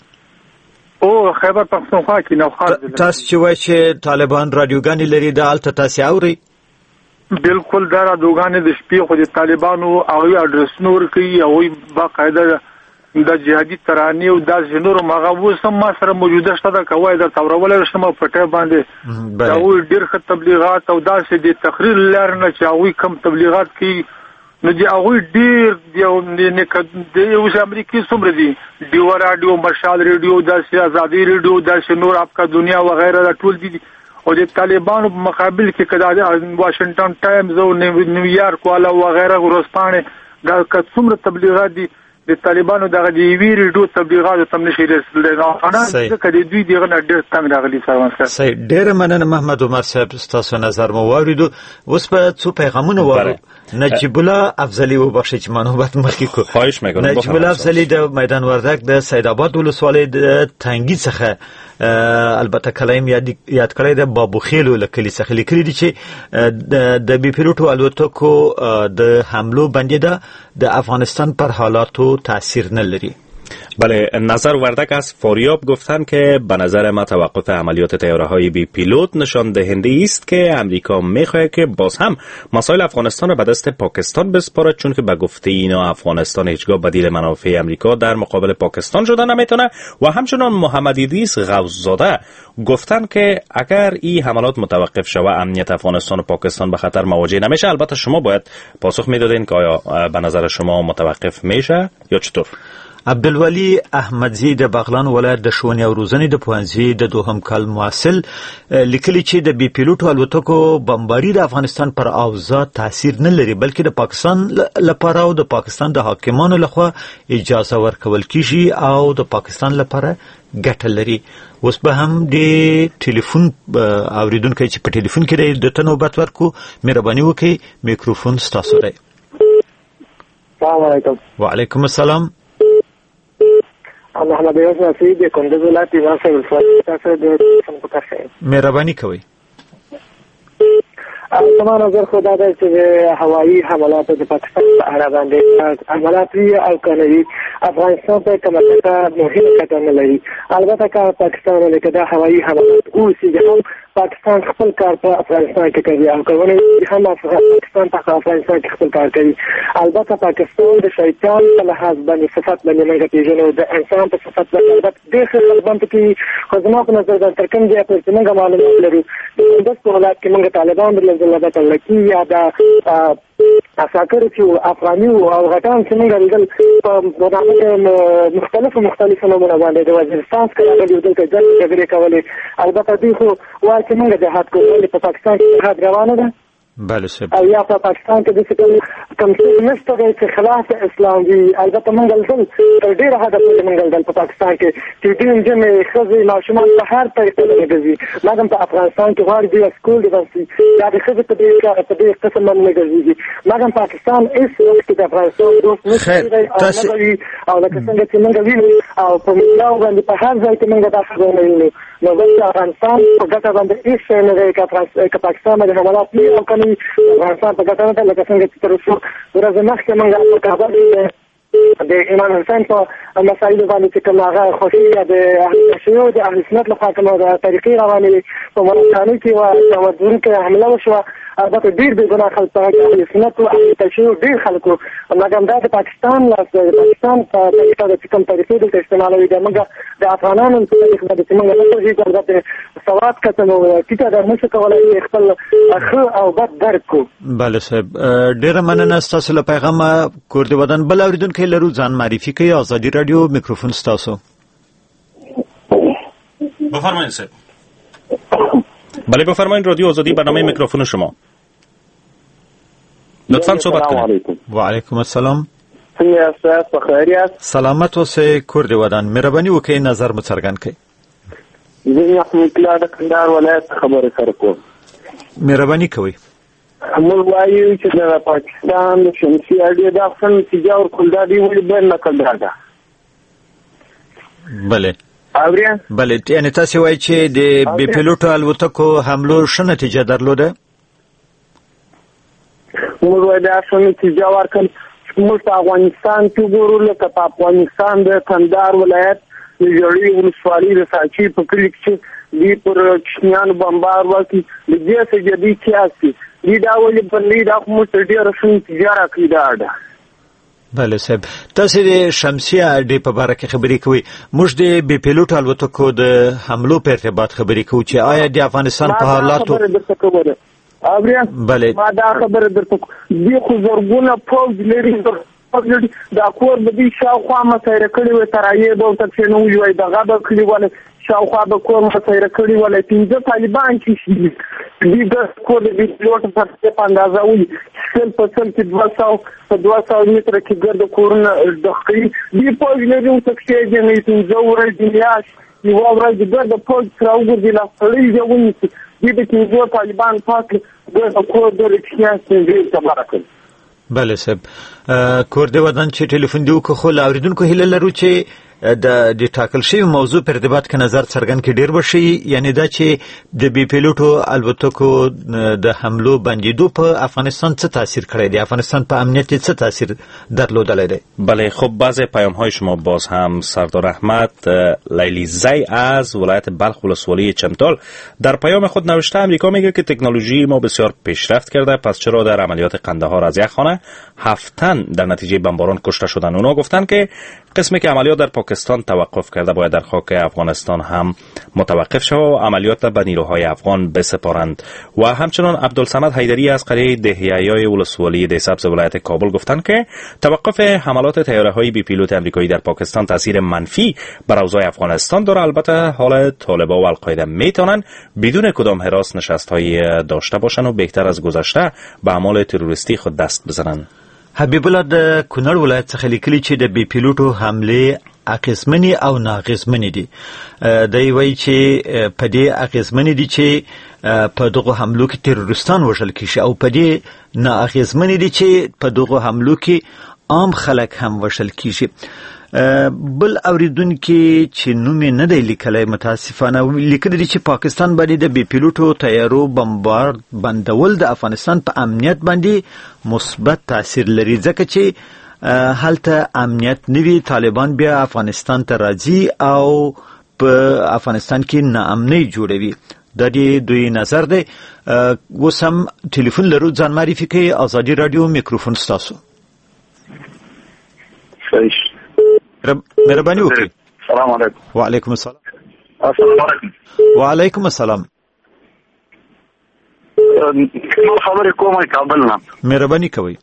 کې او خیبر پښتونخوا کې نو خاص تاسو چې وایي چې طالبان رادیوګانې لري د الته تاسو اوري بالکل دا رادیوګانې د شپې خو د طالبانو هغه اډرس نور کوي او باقاعده د جهادي ترانې او د جنور مغاوو سم ما سره موجوده شته دا کوي د تورول شمه پټه باندې دا و ډیر ښه تبلیغات او داسې د تقریر لرنه چې هغه کم تبلیغات کوي نو دی هغه ډیر د اوس امریکای څومره دي دیو رادیو مشال ریډیو د ازادي ریډیو د نور افکا دنیا وغیرہ د ټول دي او د طالبانو په مقابل کې کدا د واشنگټن ټایمز او نیویارک والا وغیرہ ورسپانه دا څومره تبلیغات دي د طالبانو دغه دی ویریډو تبلیغات تم نشي رسول نه انا کدي دوی دغه ډېر څنګه راغلي سروان صاحب صحیح ډېر مننه محمد عمر صاحب تاسو نظر مو واوریدو اوس په څو پیغامونه واره نجیب الله افضلی وبخښئ چې منوبت مخکې کو خواهش میکنم نجیب الله افضلی د میدان وردک د سید آباد ولسوالۍ د تنګي څخه البته کلایم یاد کړی د بابوخیلو لکلی څخه لیکلي دي چې د بي پیلوټو الوتکو د حملو باندې د افغانستان پر حالاتو تاثیر نلری. بله، نظر وردک از فاریاب گفتن که به نظر ما توقف عملیات طیاره‌های بی پیلوت نشان دهنده است که امریکا می‌خواهد که باز هم مسائل افغانستان را به دست پاکستان بسپارد، چون که به گفته اینا افغانستان هیچگاه بدیل منافع امریکا در مقابل پاکستان شدن نمیتونه. و همچنان محمد ادریس غوث‌زاده گفتن که اگر این حملات متوقف شود امنیت افغانستان و پاکستان به خطر مواجه نمیشه. البته شما باید پاسخ میدادین که آیا به نظر شما متوقف میشه یا چطور؟ عبدالولی احمدزی د بغلان ولایت د ښوونې او روزنې د پوهنځي د دوهم کال محصل لیکلي چې د بي پیلوټو الوتکو بمباري د افغانستان پر اوضاع تاثیر نه لري، بلکې د پاکستان لپاره او د پاکستان د حاکمانو لخوا اجازه ورکول کیږي او د پاکستان لپاره ګټه لري. اوس به هم د ټلیفون اوریدونکو چې په ټلیفون کې د تنوبت ورکو مهرباني وکړئ میکروفون ستاسو دی. السلام علیکم. وعلیکم السلام. محمد یوسف نصیری د کندز ولایت ایوان صاحب الفاتحه تاسو د څنګه کوي مهرباني کوي. زما نظر خدا ده چې هوایي حملات د پاکستان په اړه باندې عملیات او کنوي افغانستان ته کومه مهمه کټه نه لري. البته که پاکستان ولې دا هوایي حملات اوسېږي هم پاکستان خپل کار په افغانستان کې کوي او کوي هم پاکستان په افغانستان کې خپل کار کوي. البته پاکستان د شیطان په لحاظ باندې صفات باندې موږ پیژنو، د انسان په صفات باندې البته ډېر ښه باندې کې خو زما په نظر د تر کوم ځای پورې موږ معلومات لرو د کندز په ولایت کې موږ طالبان د لکی یا د افاکر چې افغاني او غټان چې موږ لیدل په مختلفو نمونه باندې د وزیرستان څخه راغلي دلته جګړې کولې. البته دوی خو وایي چې موږ جهاد کوو، په پاکستان کې جهاد روانه ده بله صاحب، او یا په پاکستان کې د څه کوم څه نشته دی چې خلاف اسلام وي. البته موږ دل تر ډېره حده پورې موږ دل په پاکستان کې چې ډېر نجونې ښځې ماشومان په هر طریقه لګوي، مګر په افغانستان کې غواړي دوی سکول دي بسي یا د ښځې په دې قسم باندې ګرځي، مګر پاکستان هیڅ وخت د افغانستان دوست نه دی او لکه څنګه چې موږ وینو او په میډیا باندې په هر ځای کې موږ دا خبرونه وینو. نو بل افغانستان په ګټه باندې هیڅ شی نه دی که پاکستان باندې حملات نه او کني افغانستان په ګټه نه ده. لکه څنګه چې تر اوسه ورځ مخکې موږ په کابل د ایمان حسین په مسایلو باندې چې کوم هغه خوشي د شیعو د اهل سنت لخوا کومه طریقې روانې په ملتانو کې و ودونکې حمله وشوه. البته ډېر بې ګناه خلک په اهل سنت او اهل شیعو ډېر خلک وو، مګر دا د پاکستان په طریقه د کوم طریقې دلته استعمالوي د موږ د افغانانو په طریقه باندې چې موږ نه پوهېږو. البته سواد کته نو ټیټه ده نشو کولی خپل ښه او بد درک کړو. بله صاحب، ډېره مننه ستاسو له پیغامه. کور د وطن بل اورېدونکی لرو، ځان معرفي کوي. ازادي راډیو، میکروفون ستاسو. بفرمایید صاحب. بله بفرمایید، رادیو آزادی، برنامه میکروفون شما. لطفاً صحبت کنید. و علیکم السلام. څنګه تاسو په خیر یاست؟ سلامت اوسئ. کور د وطن، مهرباني وکړئ نظر مو څرګند کړئ. زه احمد الله د کندهار ولایت خبره سره کوم. مهرباني کوئ. موږ وایو چې د پاکستان د شمسي اډې د افغان نتیجه ورکول دا دی ولې بل نکړه ده. بله اوریا بله، یعنی تاسو وایي چې د بي پیلوټو الوتکو حملو ښه نتیجه درلوده؟ موږ وایو دا ښه نتیجه ورکړل. موږ په افغانستان کې ګورو، لکه په افغانستان د کندهار ولایت د ژړۍ ولسوالۍ د ساچي په کلي کې دوی پر چینیانو بمبار وکړي، د دې سجدي کیاسي دی دا ولې بلې دا موږ ته ډېره ښه نتیجه راکړې ده. بله صاحب، تاسو د شمسي اډې په باره کې خبرې کوئ. موږ د بي پیلوټ الوتکو د حملو په ارتباط خبرې کوو چې آیا د افغانستان په حالاتو اوریا بله ما دا خبره درته دی خو زرګونه پوځ لري دا کور به دې شاوخوا مسایره کړي وي ترایې به ورته چې نو وي دغه به کړي ولې شاوخوا به کور مسایره کړي ولې پنځه طالبان چې شي دې د کور د پیلوټ په اندازه وي سل په سل کې 200 متر کې ګرد کورونه دخلي دې پوځ لري او تکشي دې نه پنځه ورځې میاش یو ورځ ګرد پوځ راوګرځي لا خپلې ځونی دې د پنځه طالبان پاک ګرد کور د رښتیا څنګه تبارک. بله صاحب، کور د وطن چې ټلیفون دی وکړو، خو له اورېدونکو هیله لرو چې د ټاکل شوي موضوع پر ارتباط کې نظر څرګند کړي ډېر وشي، یعنی دا چې د بي پیلوټو الوتکو د حملو بندېدو په افغانستان څه تاثیر کړی دی، افغانستان په امنیت څه تاثیر درلودلی دی؟ بله خب، بعض پیام های شما باز هم سردار احمد لیلیزی از ولایت بلخ ولسوالی چمتال در پیام خود نوشته امریکا میگه که تکنولوژی ما بسیار پیشرفت کرده، پس چرا در عملیات قندهار از یک خانه 7 تن در نتیجه بمباران کشته شدن. اونا گفتن که قسمی که عملیات در پاکستان توقف کرده باید در خاک افغانستان هم متوقف شود و عملیات به نیروهای افغان بسپارند. و همچنان عبدالصمد حیدری از قریه دهیایی ولسوالی دهسبز ولایت کابل گفتند که توقف حملات طیاره‌های بی پیلوت آمریکایی در پاکستان تاثیر منفی بر اوضاع افغانستان داره. البته حال طالبان و القاعده میتونن بدون کدام هراس نشست‌های داشته باشند و بهتر از گذشته به اعمال تروریستی خود دست بزنند. حبیب الله د کونړ ولایت څخه لیکلي چې د بي پیلوټو حملې اغیزمنې او ناغیزمنې دي. دی وایي چې په دې اغیزمنې دي چې په دغه حملو کې تروریستان وژل کیږي او په دې ناغیزمنې دي چې په دغه حملو کې عام خلک هم وژل کیږي. بل اوریدونکي چې نوم نه دی لیکلی متاسفانه لیکلي دي چې پاکستان باندې د بي پیلوټو طیارو بندول د افغانستان په امنیت باندې مثبت تاثیر لري، ځکه چې هلته امنیت نوي طالبان بیا افغانستان ته راځي او په افغانستان کې ناامنۍ جوړوي. د دې دوی نظر دی. اوس هم ټلیفون لرو، ځان معرفي کوي. ازادي رادیو میکروفون ستاسو. مهرباني وکړئ. السلام علیکم. وعلیکم السلام. السلام علیکم. وعلیکم السلام. خبرې کومه کابل نه. مهرباني کوئ.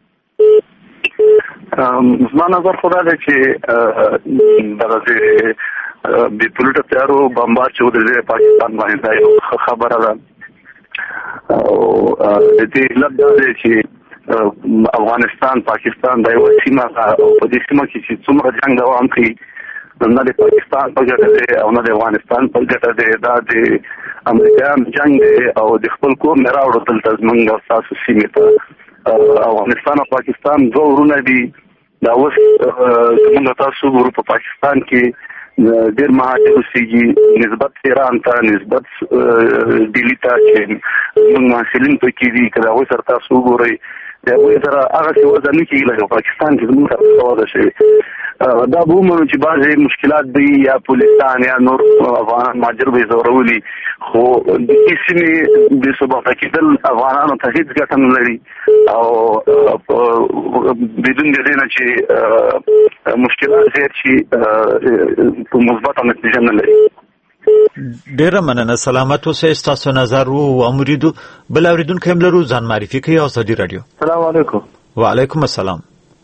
زما نظر خو دا دی چې دغه بې پلوټه تیارو بمبار چې ودرېدی پاکستان باندې دا یو خبره ده او د دې علت دا دی چې افغانستان پاکستان دا یوه سیمه ده او په دې سیمه کې چې څومره جنګ دوام کوي نه د پاکستان په ګټه دی او نه د افغانستان په ګټه دی. دا د امریکایانو جنګ دی او د خپل کور نه راوړو دلته زموږ او ستاسو سیمې ته. افغانستان او پاکستان دوه ورونه دي. دا اوس زموږ تاسو ګورو په پاکستان کې ډېر مهاجر اوسېږي نسبت ایران ته، نسبت ډیلي ته چې زموږ محصلین پکې دي. که د هغوی سره تاسو وګورئ د هغوی سره هغسې وضع نه کېږي لکه پاکستان کې زموږ سره وضع شوې. دا به ومنو چې بعضې مشکلات دی یا پولیسان یا نور افغانان مهاجر به یې ځورولي، خو د دې سیمې بې ثباته کېدل افغانانو ته هېڅ ګټه نه لري او بدون د دې نه چې مشکلات زیات شي په مثبته نتیجه نه لري. ډیره مننه. سلامت اوسئ. ستاسو نظر و امریدو. بل اوریدونکی هم لرو، ځان معرفي کوي. ازادي رادیو. السلام علیکم. وعلیکم السلام.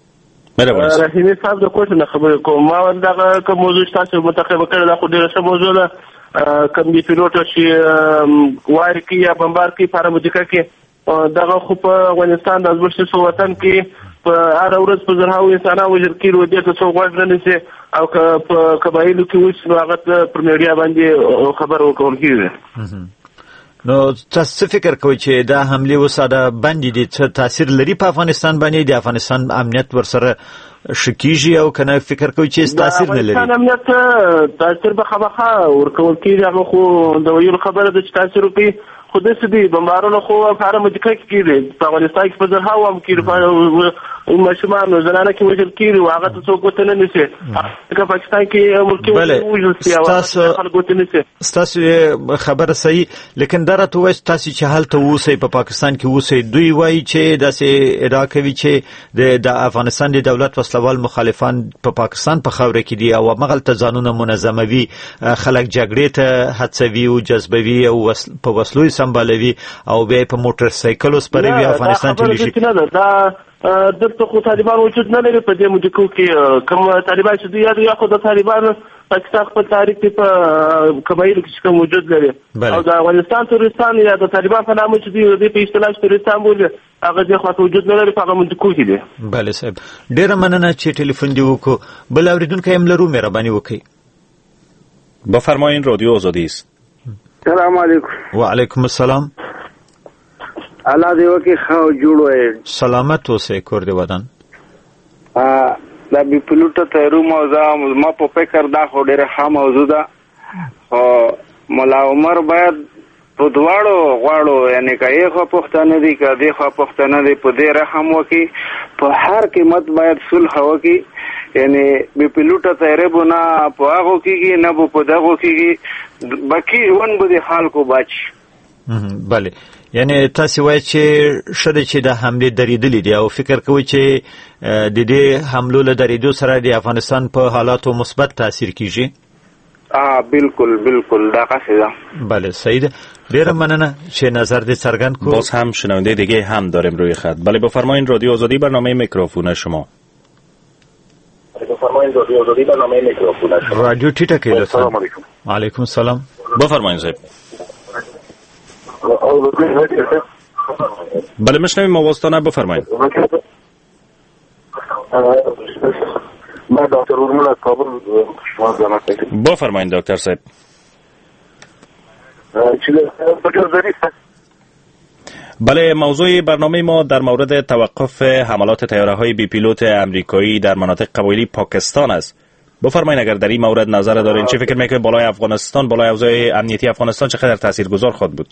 رحیمي صاحب د کوټ نه خبرې کوم. ما دغه کوم موضوع تاسو منتخب کړل دا خو ډیره ښه موضوع ده. کوم دی پیلوټ چې وایي کې یا بمبار کې پارامدیکا کې دغه خو په افغانستان د ازبکستان وطن کې په هر ورځ په زرهاو انسانان وژل کېږي. دې ته څوک غوږ نه نیسي او که په قبایلو کې وشي نو هغه پر میډیا باندې خبر ورکول کېږي. نو تاسو فکر کوئ چې دا حمله وساده باندې دي څه تاثیر لري په افغانستان باندې؟ د افغانستان امنیت ورسره شکیږي او کنه فکر کوئ چې تاثیر نه لري؟ افغانستان امنیت تاثیر به خامخا ورکول کېږي. هغه خو د ویلو خبره ده چې تاثیر وکړي، خو داسې دي بمبارونه خو په هره مدیکه کې کېږي. په افغانستان کې په زرهاو هم کېږي، ماشومان زنانه کې وژل کېږي او هغه ته څوک ګوته نه نیسي. که پاکستان کې ملکي وژل شي او خلک ګوته نیسي. ستاسو خبره صحیح، لیکن دا راته وایي تاسو چې هلته اوسئ په پاکستان کې اوسئ، دوی وایي چې داسې ادعا کوي چې د افغانستان د دولت وسلوال مخالفان په پاکستان په خاوره کې دي او همغلته ځانونه منظموي، خلک جګړې ته هڅوي او جذبوي او په وسلو سمبالوي او بیا په موټر سایکل سپروي افغانستان ته لشي. دا دلته خو طالبان وجود نه لري په دې مدیکو کې. کوم طالبان چې دوی یا خو د طالبان پاکستان خپل تاریخ په قبایلو کې کوم وجود لري او د افغانستان تورستان یا د طالبان په نامه چې دوی په اصطلاح تورستان بولي هغه د خاطر وجود نه لري په هغه مدیکو کې دي. بله صاحب ډیره مننه چې ټلیفون دی وکړو. بل اوریدونکی هم لرو، مهرباني وکړئ. بفرمایید. رادیو آزادی است. سلام علیکم. وعلیکم السلام. الله دې وکړي ښه جوړ وای. سلامت اوسئ. کور دې ودان. دا بې پلوټه تیارو موضوع ما په فکر دا خو ډېره ښه موضوع ده، خو ملا عمر باید په دواړو غواړو یعنې که یې خوا پښتانه دي که دې خوا پښتانه دي په دې رحم وکړي، په هر قیمت باید صلح وکړي. یعنې بې پلوټه تیارې به نه په هغو کېږي نه به په دغو کېږي، باقي ژوند به د خلکو بچي. بله، یعنی تاسو وایي چې شته چې د حمله درېدلې دي او فکر کوئ چې د دې حملو له درېدو سره د افغانستان په حالاتو مثبت تاثیر کیږي؟ بالکل بالکل دا قصه ده. بله صحیح ده. ډیره مننه چې نظر دې څرګند کو. باز هم شنونده دیگه هم داریم روی خط. بله بفرمایید. رادیو آزادی، برنامه میکروفون شما. رادیو ټیټه کړئ. السلام علیکم. وعلیکم السلام. بفرمایید صاحب. بله میشنویم آوازتان. بفرمایید. من دکتر ارمون از کابل شما زحمت می‌کشم. بفرمایید دکتر صاحب. بله، موضوع برنامه ما در مورد توقف حملات طیاره‌های بی پیلوت امریکایی در مناطق قبایلی پاکستان است. بفرمایید اگر در این مورد نظر دارین چه فکر میکنید بالای افغانستان، بالای اوضاع امنیتی افغانستان چقدر تاثیرگذار خواهد بود؟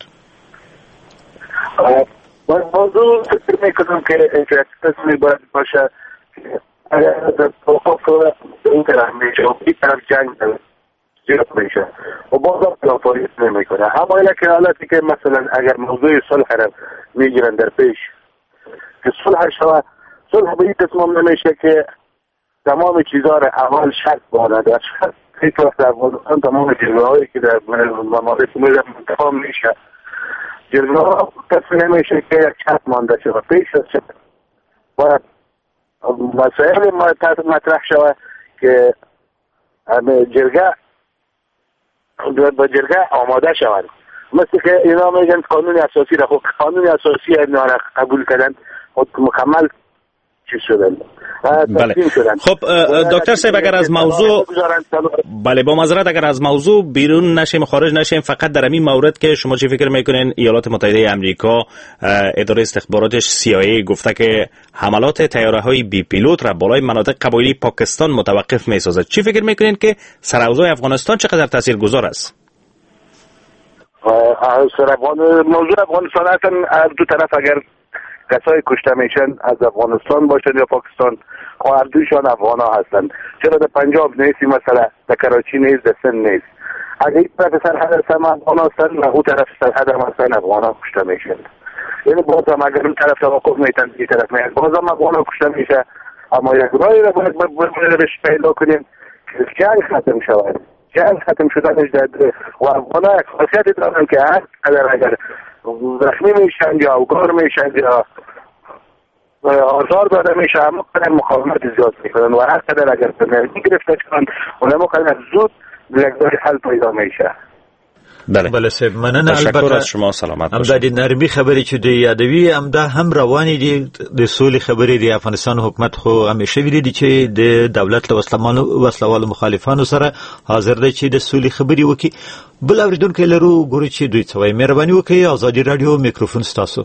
من موضوع فکر میکنم که تصمیم باید باشه اگر توقف این طرف میشه و این طرف جنگ زیاد میشه و بازم توافقی نمیکنه. همه که حالتی که مثلا اگر موضوع صلح را میگیرن در پیش که صلح به این تصمیم نمیشه که تمام چیزها را اول شرط باند. هیچ وقت در افغانستان تمام جلوهایی که در ممالک متحده منتخب میشه جلوه تصمیم نمیشه که یک شرط مانده شده. پیش از شد باید مسائل مطرح شود که جرگه آماده شود. مثل که اینا میگن قانون اساسی را، خب قانون اساسی اینا را قبول کردن خود مکمل چیز شدن. بله. خب دکتر صاحب اگر از موضوع با معذرت اگر از موضوع بیرون نشیم خارج نشیم، فقط در این مورد که شما چی فکر میکنین ایالات متحده آمریکا اداره استخباراتش CIA گفته که حملات طیاره‌های بی پیلوت را بالای مناطق قبایلی پاکستان متوقف میسازد، چی فکر میکنین که سر اوضاع افغانستان چقدر تاثیرگذار است؟ موضوع افغانستان اصلا دو طرف اگر کسای کشته میشن از افغانستان باشن یا پاکستان و هر دویشان افغان ها هستن. چرا در پنجاب نیست مثلا، در کراچی نیست، در سند نیست. اگر این طرف سرحد هستن افغان هستن و اون طرف سرحد هستن افغان ها کشته میشن. یعنی بازم اگر اون طرف توقف میتن این طرف میاد بازم افغان ها کشته میشه. اما یک راهی را باید پیدا کنیم که جنگ ختم شود. جنگ ختم شدنش در و افغان ها یک خاصیتی دارن که اگر زخمی میشن یا اوگار میشن یا آزار داده میشه اما قدر مقاومت زیاد میکنن و هر قدر اگر پنالتی گرفته شدن اونم قدر زود لگدار حل پیدا میشه. بله صاحب مننه. البته از شما سلامت باشید. هم د نرمي خبرې چې د یادوي هم دا هم روانې دي د سولې خبرې د افغانستان حکومت خو همیشه ویلي دي چې د دولت له وسلوالو مخالفانو سره حاضر دی چې د سولې خبرې وکړي. بل اوریدونکي لرو ګورو چې دوی څه وایي. مهرباني وکړئ ازادي رادیو میکروفون ستاسو.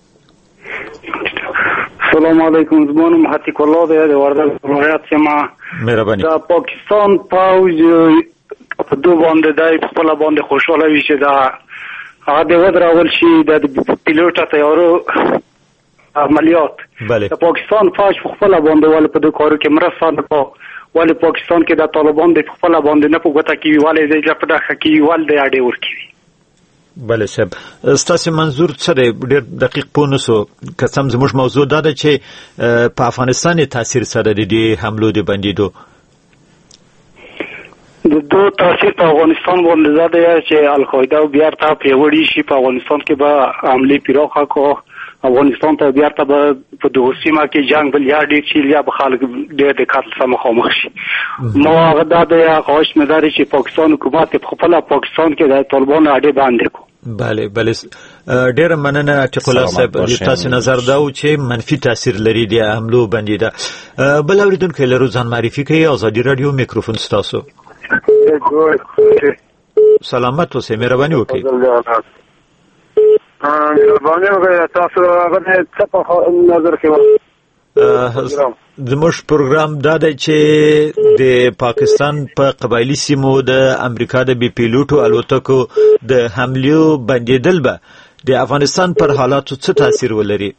السلام علیکم. زمانم حتیک الله دی د وردګ ولایت یم. مهرباني. د پاکستان پوز په دو باندې دای په خپل باندې خوشاله وي چې دا هغه د ودرول شي د پیلوټ تیارو عملیات. د پاکستان فوج په خپل باندې ول په دو کارو کې مرسته نه کوي. ول پاکستان کې د طالبان د خپل باندې نه پوغته کی ول د په دغه کې ول د اړې ورکی. بله صاحب ستاسو منظور څه دی؟ ډېر دقیق پوه نسو. قسم زموږ موضوع دا ده چې په افغانستان تاثیر سره د حملو د بندیدو د دو تاثیر په افغانستان باندې زده چې القاعده او بیا ته پیوړی شي په افغانستان کې به عملی پیراخه کو. افغانستان ته بیا ته په دغه سیمه کې جنگ بل یا ډیر شي یا به خلک ډیر د قتل سره مخامخ شي. نو هغه د خواهش مداري چې پاکستان حکومت په خپل پاکستان کې د طالبان اړې باندې کو. بله ډیر مننه عتیق الله صاحب. تاسو نظر دا و چې منفي تاثیر لري د حملو بندیده. بل اوریدونکو لرو ځان معرفي کوي. ازادي رادیو میکروفون ستاسو. سلامت اوسئ. مهرباني وکړئ. مهرباني وکړئ. تاسو هغه څه په نظر کې زموږ پروګرام دا دی چې د پاکستان په قبایلی سیمو د امریکا د بي پیلوټو الوتکو د حملو بندیدل به د افغانستان پر حالاتو څه تاثیر ولري؟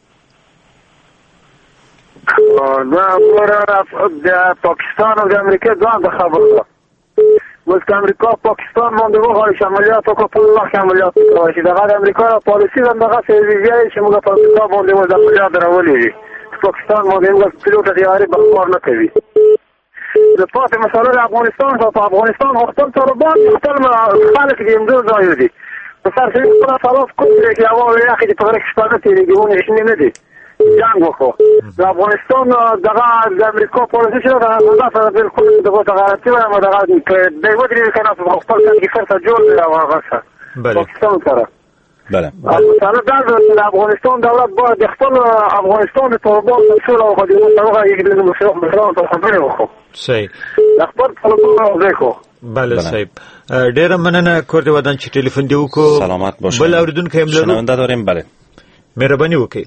دا د پاکستان او د امریکا ځان د خبره وست امریکا پاکستان باندې وغواړي عملیات وکړي په الله کې عملیات وکړي چې دغه امریکا پالیسي دغه سیاسي چې موږ په پاکستان باندې وځي عملیات راولي. پاکستان باندې موږ پیلوټ تیاری بخار نه کوي. د پاتې مسله د افغانستان په افغانستان خپل طالبان خپل خلک دې اندو ځای دي. په سر کې په خلاص کوي چې هغه یې اخی په غره کې ستاسو تیریږي هیڅ نه دي. جنگ وکړو. د افغانستان دغه د امریکا پالیسي چې دا سره بالکل دغه غلطي و دغه د ودرې کنه په خپل کې فرصت جوړ دی او هغه څه پاکستان سره. بله. د افغانستان دولت باید د خپل افغانستان طالبان مسؤل او خدمات هغه یې د مسؤلانو ته خبرې وکړو. صحیح. د خپل طالبان وکړو. بله صاحب ډیره مننه. کور دې ودان چې ټلیفون دی وکړو. سلامت باشید. بل اوریدونکو هم لرو. شنونده داریم. بله. مهرباني وکړئ.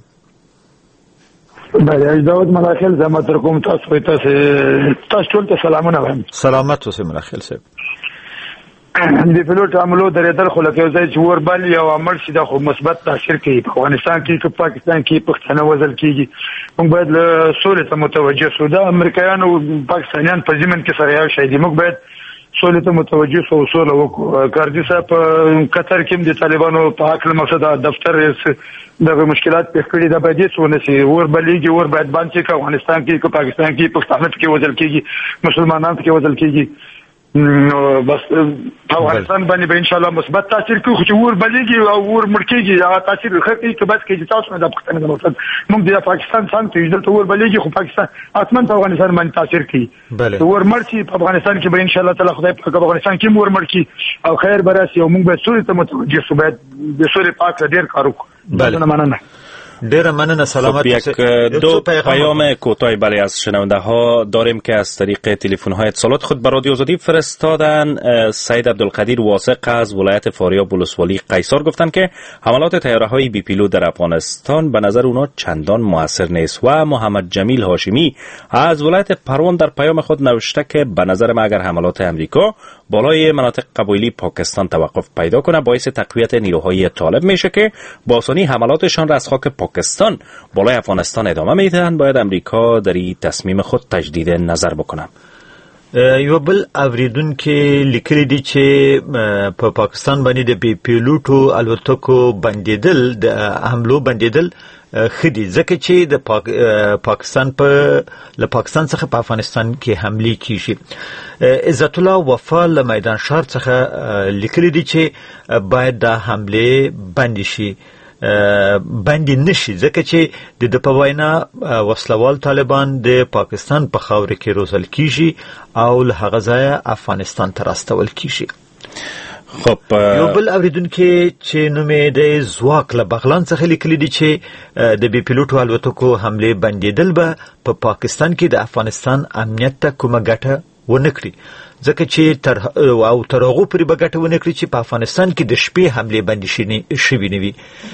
بله داود ملاخل زحمت کوم. تاسو ټول ته سلامونه وایم. سلامت اوسئ ملاخل صاحب. د پیلوټ عملو درېدل خو لکه یو ځای چې وربل یو عمل شي دا خو مثبت تاثیر کوي په افغانستان کې که پاکستان کې پښتانه وژل کېږي. موږ باید له سولې ته متوجه شو. دا امریکایان او پاکستانیان په ضمن کې سره یو شی دي. موږ باید سولې ته متوجه شو او سوله وکړو. کارځي صاحب په قطر کې د طالبانو په حق له مقصد دفتر دغه مشکلات پیښ کړي دا باید څه ونه شي. وربلېږي ور باید باندې چې افغانستان کې که پاکستان کې پښتانه کې وژل کېږي مسلمانان کې وژل کېږي نو بس افغانستان باندې به ان شاء الله مثبت تاثیر کوي. خو چې ور بلېږي او ور مړکېږي هغه تاثیر ښه کوي که بس کوي تاسو نه د پښتنه د مقصد موږ د پاکستان څنګه دلته ور بلېږي خو پاکستان اتمن په افغانستان باندې تاثیر کوي. ور مړشي په افغانستان کې به ان شاء الله تعالی خدای په افغانستان کې ور مړکي او خیر براسي او موږ به سولې ته متوجه شو. باید د سولې پاک ډیر کار وکړو. مننه. ډیره مننه. سلامت. یک دو پیام کوتاه بله از شنونده ها داریم که از طریق تلفن های اتصالات خود به رادیو آزادی فرستادن. سید عبدالقدیر واثق از ولایت فاریاب ولسوالی قیصر گفتن که حملات طیاره های بی پیلوت در افغانستان به نظر اونا چندان موثر نیست. و محمد جمیل هاشمی از ولایت پروان در پیام خود نوشته که به نظر ما اگر حملات امریکا بالای مناطق قبایلی پاکستان توقف پیدا کنه باعث تقویت نیروهای طالب میشه که با آسانی حملاتشان را از خاک پاکستان بالای افغانستان ادامه میدن. باید امریکا در این تصمیم خود تجدید نظر بکنه. یو بل اوریدونکو لیکلي دي چې په پاکستان باندې د بي پیلوټو الوتکو بندیدل د حملو بندیدل خدي ځکه چې د پاکستان له پاکستان څخه په افغانستان کې حمله کیږي. عزت الله وفا له میدان شهر څخه لیکلي دي چې باید د حمله بند شي باندې نشي ځکه چې د په وینا وسلوال طالبان د پاکستان په خاور کې روزل کیږي او له هغه ځایه افغانستان ته راستول کیږي. خب یو بل اوریدونکو چې نومې د زواک له بغلان څخه لیکلي دي چې د بي پیلوټو الوتکو حمله بندیدل به په پاکستان کې د افغانستان امنیت ته کومه ګټه ونه کړي ځکه چې تر هغه پورې به ګټه ونه کړي چې په افغانستان کې د شپې حمله بندي شوي نه وي.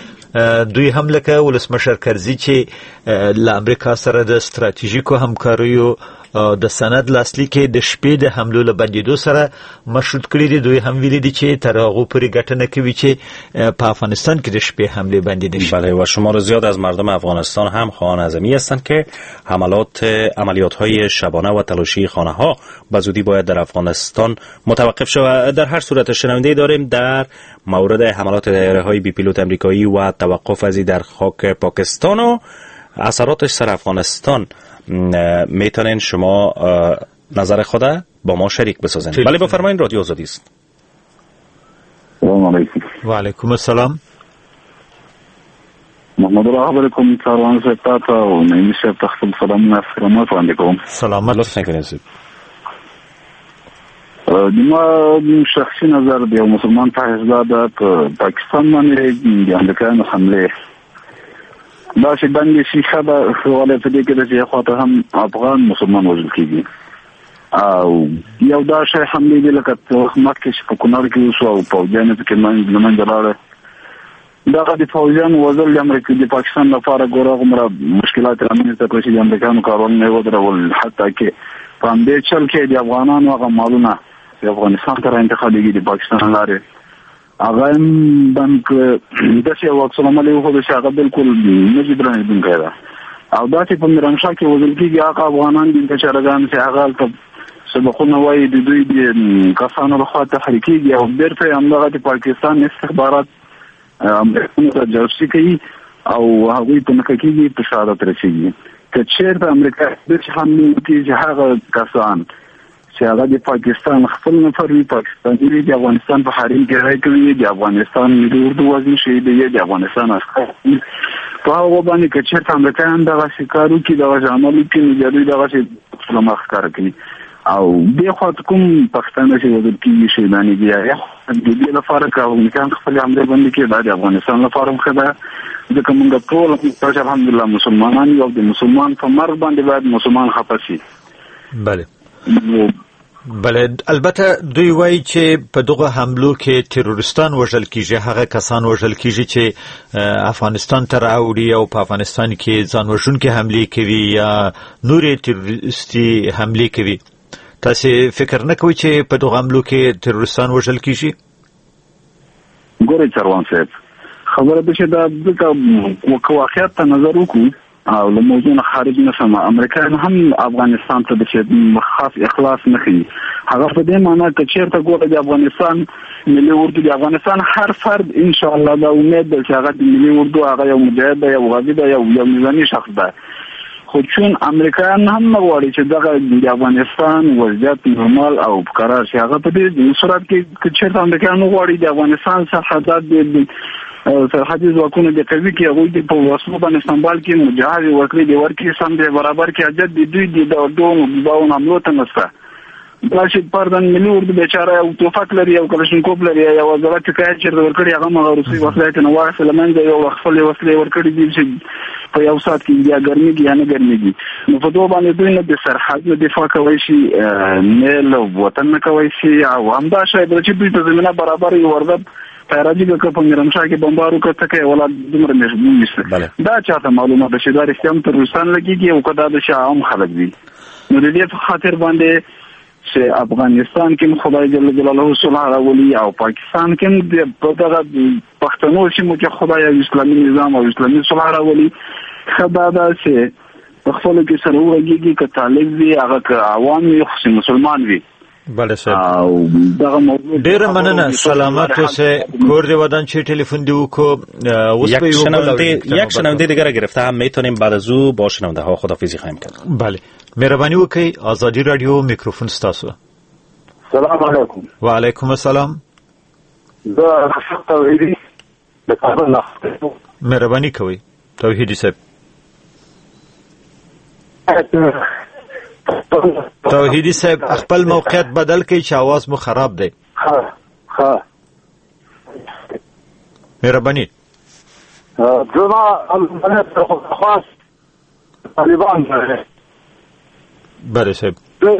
دوی هم لکه ولسمشر کرزي چې له امریکا سره د ستراتیژیکو همکاریو د سند لاسلیک د شپې د حملو له بندیدو سره مشروط کړي دي. دوی هم ویلي دي چې تر هغه پورې ګټه نه کوي چې په افغانستان کې د شپې حمله بندیده شي. بله و شمار زیاد از مردم افغانستان هم خواهان اعظمی هستند که عملیات‌های شبانه و تلاشی خانه‌ها به زودی باید در افغانستان متوقف شود. در هر صورت شنونده داریم در مورد حملات طیاره‌های بی پیلوت آمریکایی و توقف ازی در خاک پاکستان و اثراتش سر افغانستان میتونین شما نظر خود با ما شریک بسازین. بله بفرمایید رادیو آزادی است. سلام علیکم. و علیکم السلام. محمد الله علیکم کاروان صاحب ته او نعیم صاحب ته خپل سلامونه وړاندې کوم. سلامت لطفا کړئ. د شخصي نظر د یو مسلمان په حیث دا پاکستان باندې د امریکایانو حمله دا چې باندې شي خبر خواله په دې کې چې خاطر هم افغان مسلمان وژل کیږي او یو دا شی حمله دی لکه مخکې چې په کونړ کې وسو او په جنت کې من دلاله دا د فوجان وژل د امریکا د پاکستان لپاره ګورغه مره مشکلات رامنځته کړي چې د امریکانو کارونه نه ودرول حتی کې په دې چل کې د افغانانو هغه مالونه د افغانستان تر انتقالېږي د پاکستان لارې هغه بنک د څه وخت سلام علیکم خو د شاګه بالکل نه جبران دي کړه او دا چې په مرنشا کې وزل کېږي هغه افغانان د چارګان چې هغه ته سبقونه وایي د دوی د کسانو لخوا تحریکېږي او بیرته همدغه د پاکستان استخبارات امریکا جاسوسي کوي او هغوی په نکه کېږي په شهادت رسېږي که چېرته امریکا د حملې کې چې هغه کسان چې هغه د پاکستان خپل نفر وي پاکستاني د افغانستان په حریم کې راځي کوي د افغانستان ملي اردو وزن شهید دی د افغانستان عسكر په هغه باندې چې چېرته امریکایان دغه شکارو کې دغه عملو کې نجادوي دغه چې مخ کار کوي او د خاط کوم پښتانه چې ودل کې شهیدانی دي یا د دې لپاره که امریکایان خپل عمله باندې کې د افغانستان لپاره خبره ځکه موږ ټول الحمدلله مسلمانان یو د مسلمان په مرګ باندې باید مسلمان خپسي. بله البته دوی وایي چې په دغه حملو کې تروریستان وژل کیږي هغه کسان وژل کیږي چې افغانستان ته راوړي او په افغانستان کې ځان وژونکي حمله کوي یا نورې تروریستي حمله کوي. تاسو فکر نه کوئ چې په دغه حملو کې تروریستان وژل کیږي؟ ګورئ چروان صاحب، خبره ده چې دا د واقعیت ته نظر وکړو او له موضوع نه خارج نه سم. امریکایان هم افغانستان ته د خاص اخلاص نه کوي. هغه په دې معنی چې چیرته ګوره د افغانستان ملي اردو، د افغانستان هر فرد ان شاء الله دا امید ده چې هغه د ملي اردو هغه یو مجاهد ده، یو غازی ده، یو نظامي شخص ده. خو چون امریکایان هم نه غواړي چې دغه د افغانستان وضعیت نورمال او قرار شي، هغه په دې صورت کې چیرته امریکایان غواړي د افغانستان سرحدات د سرحدي ځواکونو د قوي کې هغوی د په وسلو باندې سنبال کې مجهز ورکړي دي، ورکړي سم دی برابر کې حاجت د دوی د دوه حملو ته نشته. راشد پردن ملي اردو بیچاره یو توفک لري، یو کلاشینکوف لري، یو وزارت کایا چې ورکړي هغه مغه روسي وسلې ته نو واخله منځ یو خپل وسلې ورکړي دي چې په یو سات کې بیا ګرميږي یا نه ګرميږي. نو په دوه باندې دوی نه د سرحد نه دفاع کوي شي، نه له وطن نه کوي شي، او همدا شاید چې دوی په زمينه برابر یو ورغب راځي که په میرمشاه کې بمبارو کوي که ولادت دومره نشي. دا چاته معلومه ده چې دا رښتیا تروریستان لګيږي او کدا د شام خلک دي. نو د دې خاطر باندې چې افغانستان کې خدای جل جلاله صلح راولي او پاکستان کې د دغه پښتنو سیمو کې خدای اسلامي نظام او اسلامي صلح راولي. خدای دا چې په خپل کې سره وګيږي که طالب وي هغه که عوام وي خو مسلمان وي. بله صاحب، ډیره مننه. سلامت اوسه. کور دی ودان چه تلفن دی وکو یک شنونده دیگر را گرفته هم میتونیم بعد از او با شنونده ها خداحافظی خواهیم کرد. بله، مهربانی وکي. آزادی رادیو میکروفون ستاسو. سلام علیکم. و علیکم السلام. دا رفیق توحیدی د کابل نه. مهربانی کوي توحیدی صاحب. توحیدی صاحب خپل موقعیت بدل کړئ چې आवाज مو خراب دی. ها مهرباني. زما امانت خاص طالبان ده. بله صاحب.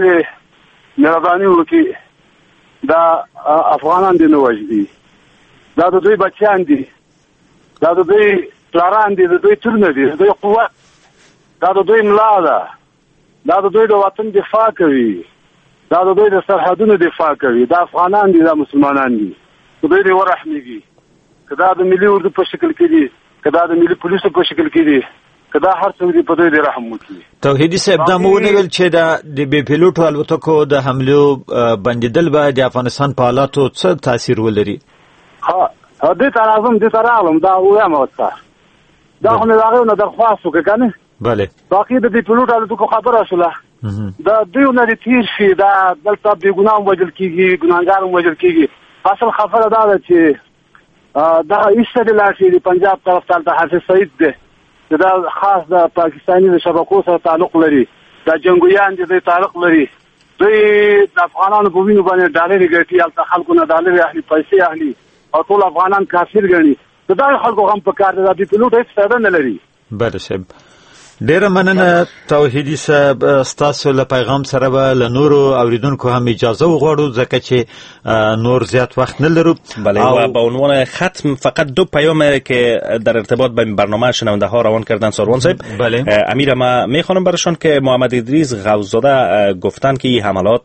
مهرباني وکړئ دا افغانان دي نو وجدي، دا د دوی بچیان دي، دا د دوی پلاران دي، د دوی ترونه دي، د دوی قوت، دا د دوی ملا ده، دا د دوی د وطن دفاع کوي، دا د دوی د سرحدونو دفاع کوي، دا افغانان دي، دا مسلمانان دي. د دوی د ورحمېږي که دا د ملي اردو په شکل کې دي، که دا د ملي پولیسو په شکل کې دي، که دا هر څوک دي په دوی د رحم وکړي. توحیدي صاحب دا مو ونیول چې د بې پیلوټو الوتکو د حملو بندېدل به د افغانستان په حالاتو څه تاثیر ولري؟ دې ته راځم، دې ته راغلم، دا ووایم ورته. دا خو مې د هغې نه درخواست وکړ که نه؟ بله. باقي د دې پیلوټ الوتکو خبره شوله، دا دوی نه دې تېر شي، دا دلته بېګناه هم وژل کېږي، ګناهګار هم وژل کېږي. اصل خبره دا ده چې دا ایسته دې لاړ شي د پنجاب طرف ته، هلته حافظ سعید دی چې دا خاص د پاکستاني د شبکو سره تعلق لري، دا جنګویان دي، دوی تعلق لري، دوی د افغانانو په وینو باندې ډالرې ګټي، هلته خلکو نه ډالرې اخلي، پیسې اخلي او ټول افغانان کافر ګڼي. د دغه خلکو غم په کار دی، دا بې پیلوټ هېڅ فایده نه لري. بله صاحب، ډیره مننه توحیدي صاحب. ستاسو له پیغام سره به له نورو اوریدونکو هم اجازه وغواړو ځکه چې نور زیات وقت نه لرو. بله، و با عنوان ختم فقط دو پیام که در ارتباط با برنامه شنونده ها روان کردن ساروان صاحب. بله. امیر، ما میخوانم برشان که محمد ادریس غوث‌زاده گفتن که این حملات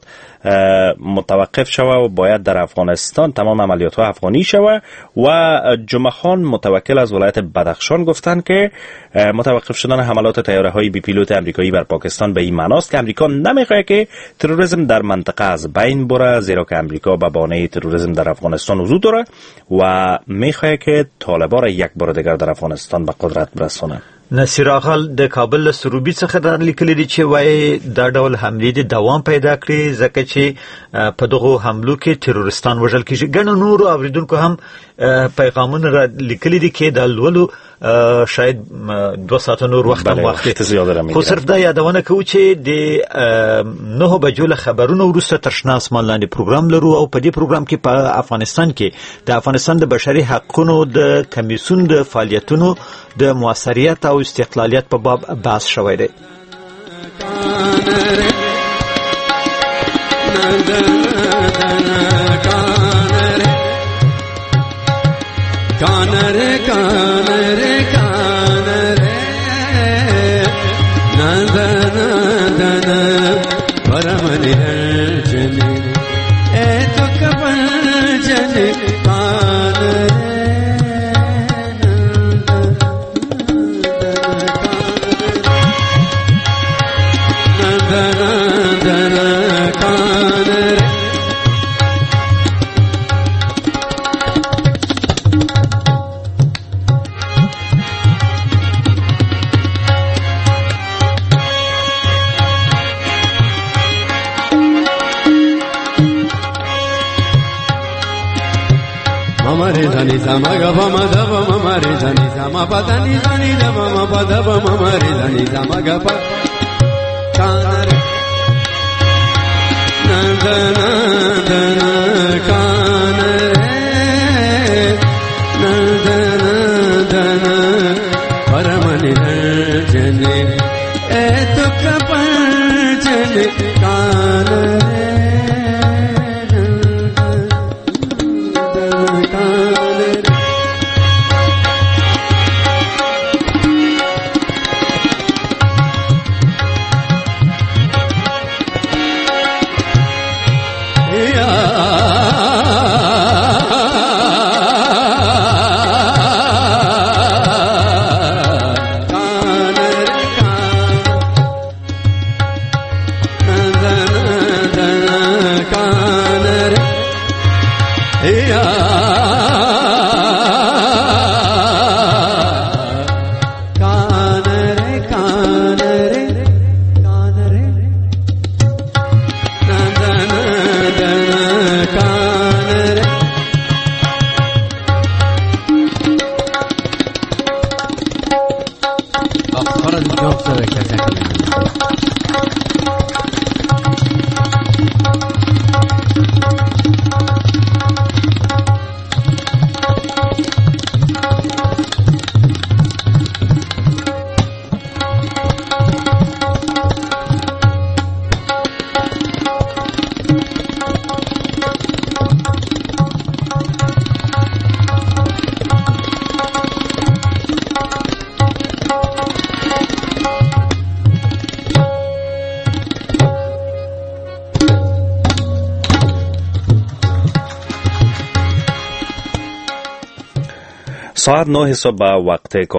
متوقف شوه و باید در افغانستان تمام عملیات ها افغانی شوه. و جمعه خان متوکل از ولایت بدخشان گفتن که متوقف شدن حملات طیاره های بی پیلوت امریکایی بر پاکستان به این معناست که امریکا نمیخواهد که تروریسم در منطقه از بین بره، زیرا که امریکا به بهانه تروریسم در افغانستان حضور داره و میخواهد که طالبان را یک بار دیگر در افغانستان به قدرت برسونه. نصیر اغل د کابل له سروبي څخه دا لیکلي دي چې وایي دا ډول حملې د دوام پیدا کړي ځکه چې په دغو حملو کې تروریستان وژل کېږي. ګڼو نورو اوریدونکو هم پیغامونه را لیکلي دي کې دا لولو شاید 2 ساعته نور وخت هم واخلي، خو صرف دا یادونه کوو چې د 9 بجو له خبرونو وروسته تر شنه اسمان لاندې پروګرام لرو او په دې پروګرام کې په افغانستان کې د افغانستان د بشري حقوقو د کمیسیون د فعالیتونو د موثریت او استقلالیت په باب بحث شوی دی. کانره کانره کانره نندن نندن پرمنی re sa ni sa ma ga pa ma da pa ma ma re sa ni sa ma pa da ni sa ni da pa ma pa da pa ma ma re sa ni sa ma ga pa ka na re na da na ka na re na da na paramani jane e dukh panchane ka na re ساعت 9 صبح وقت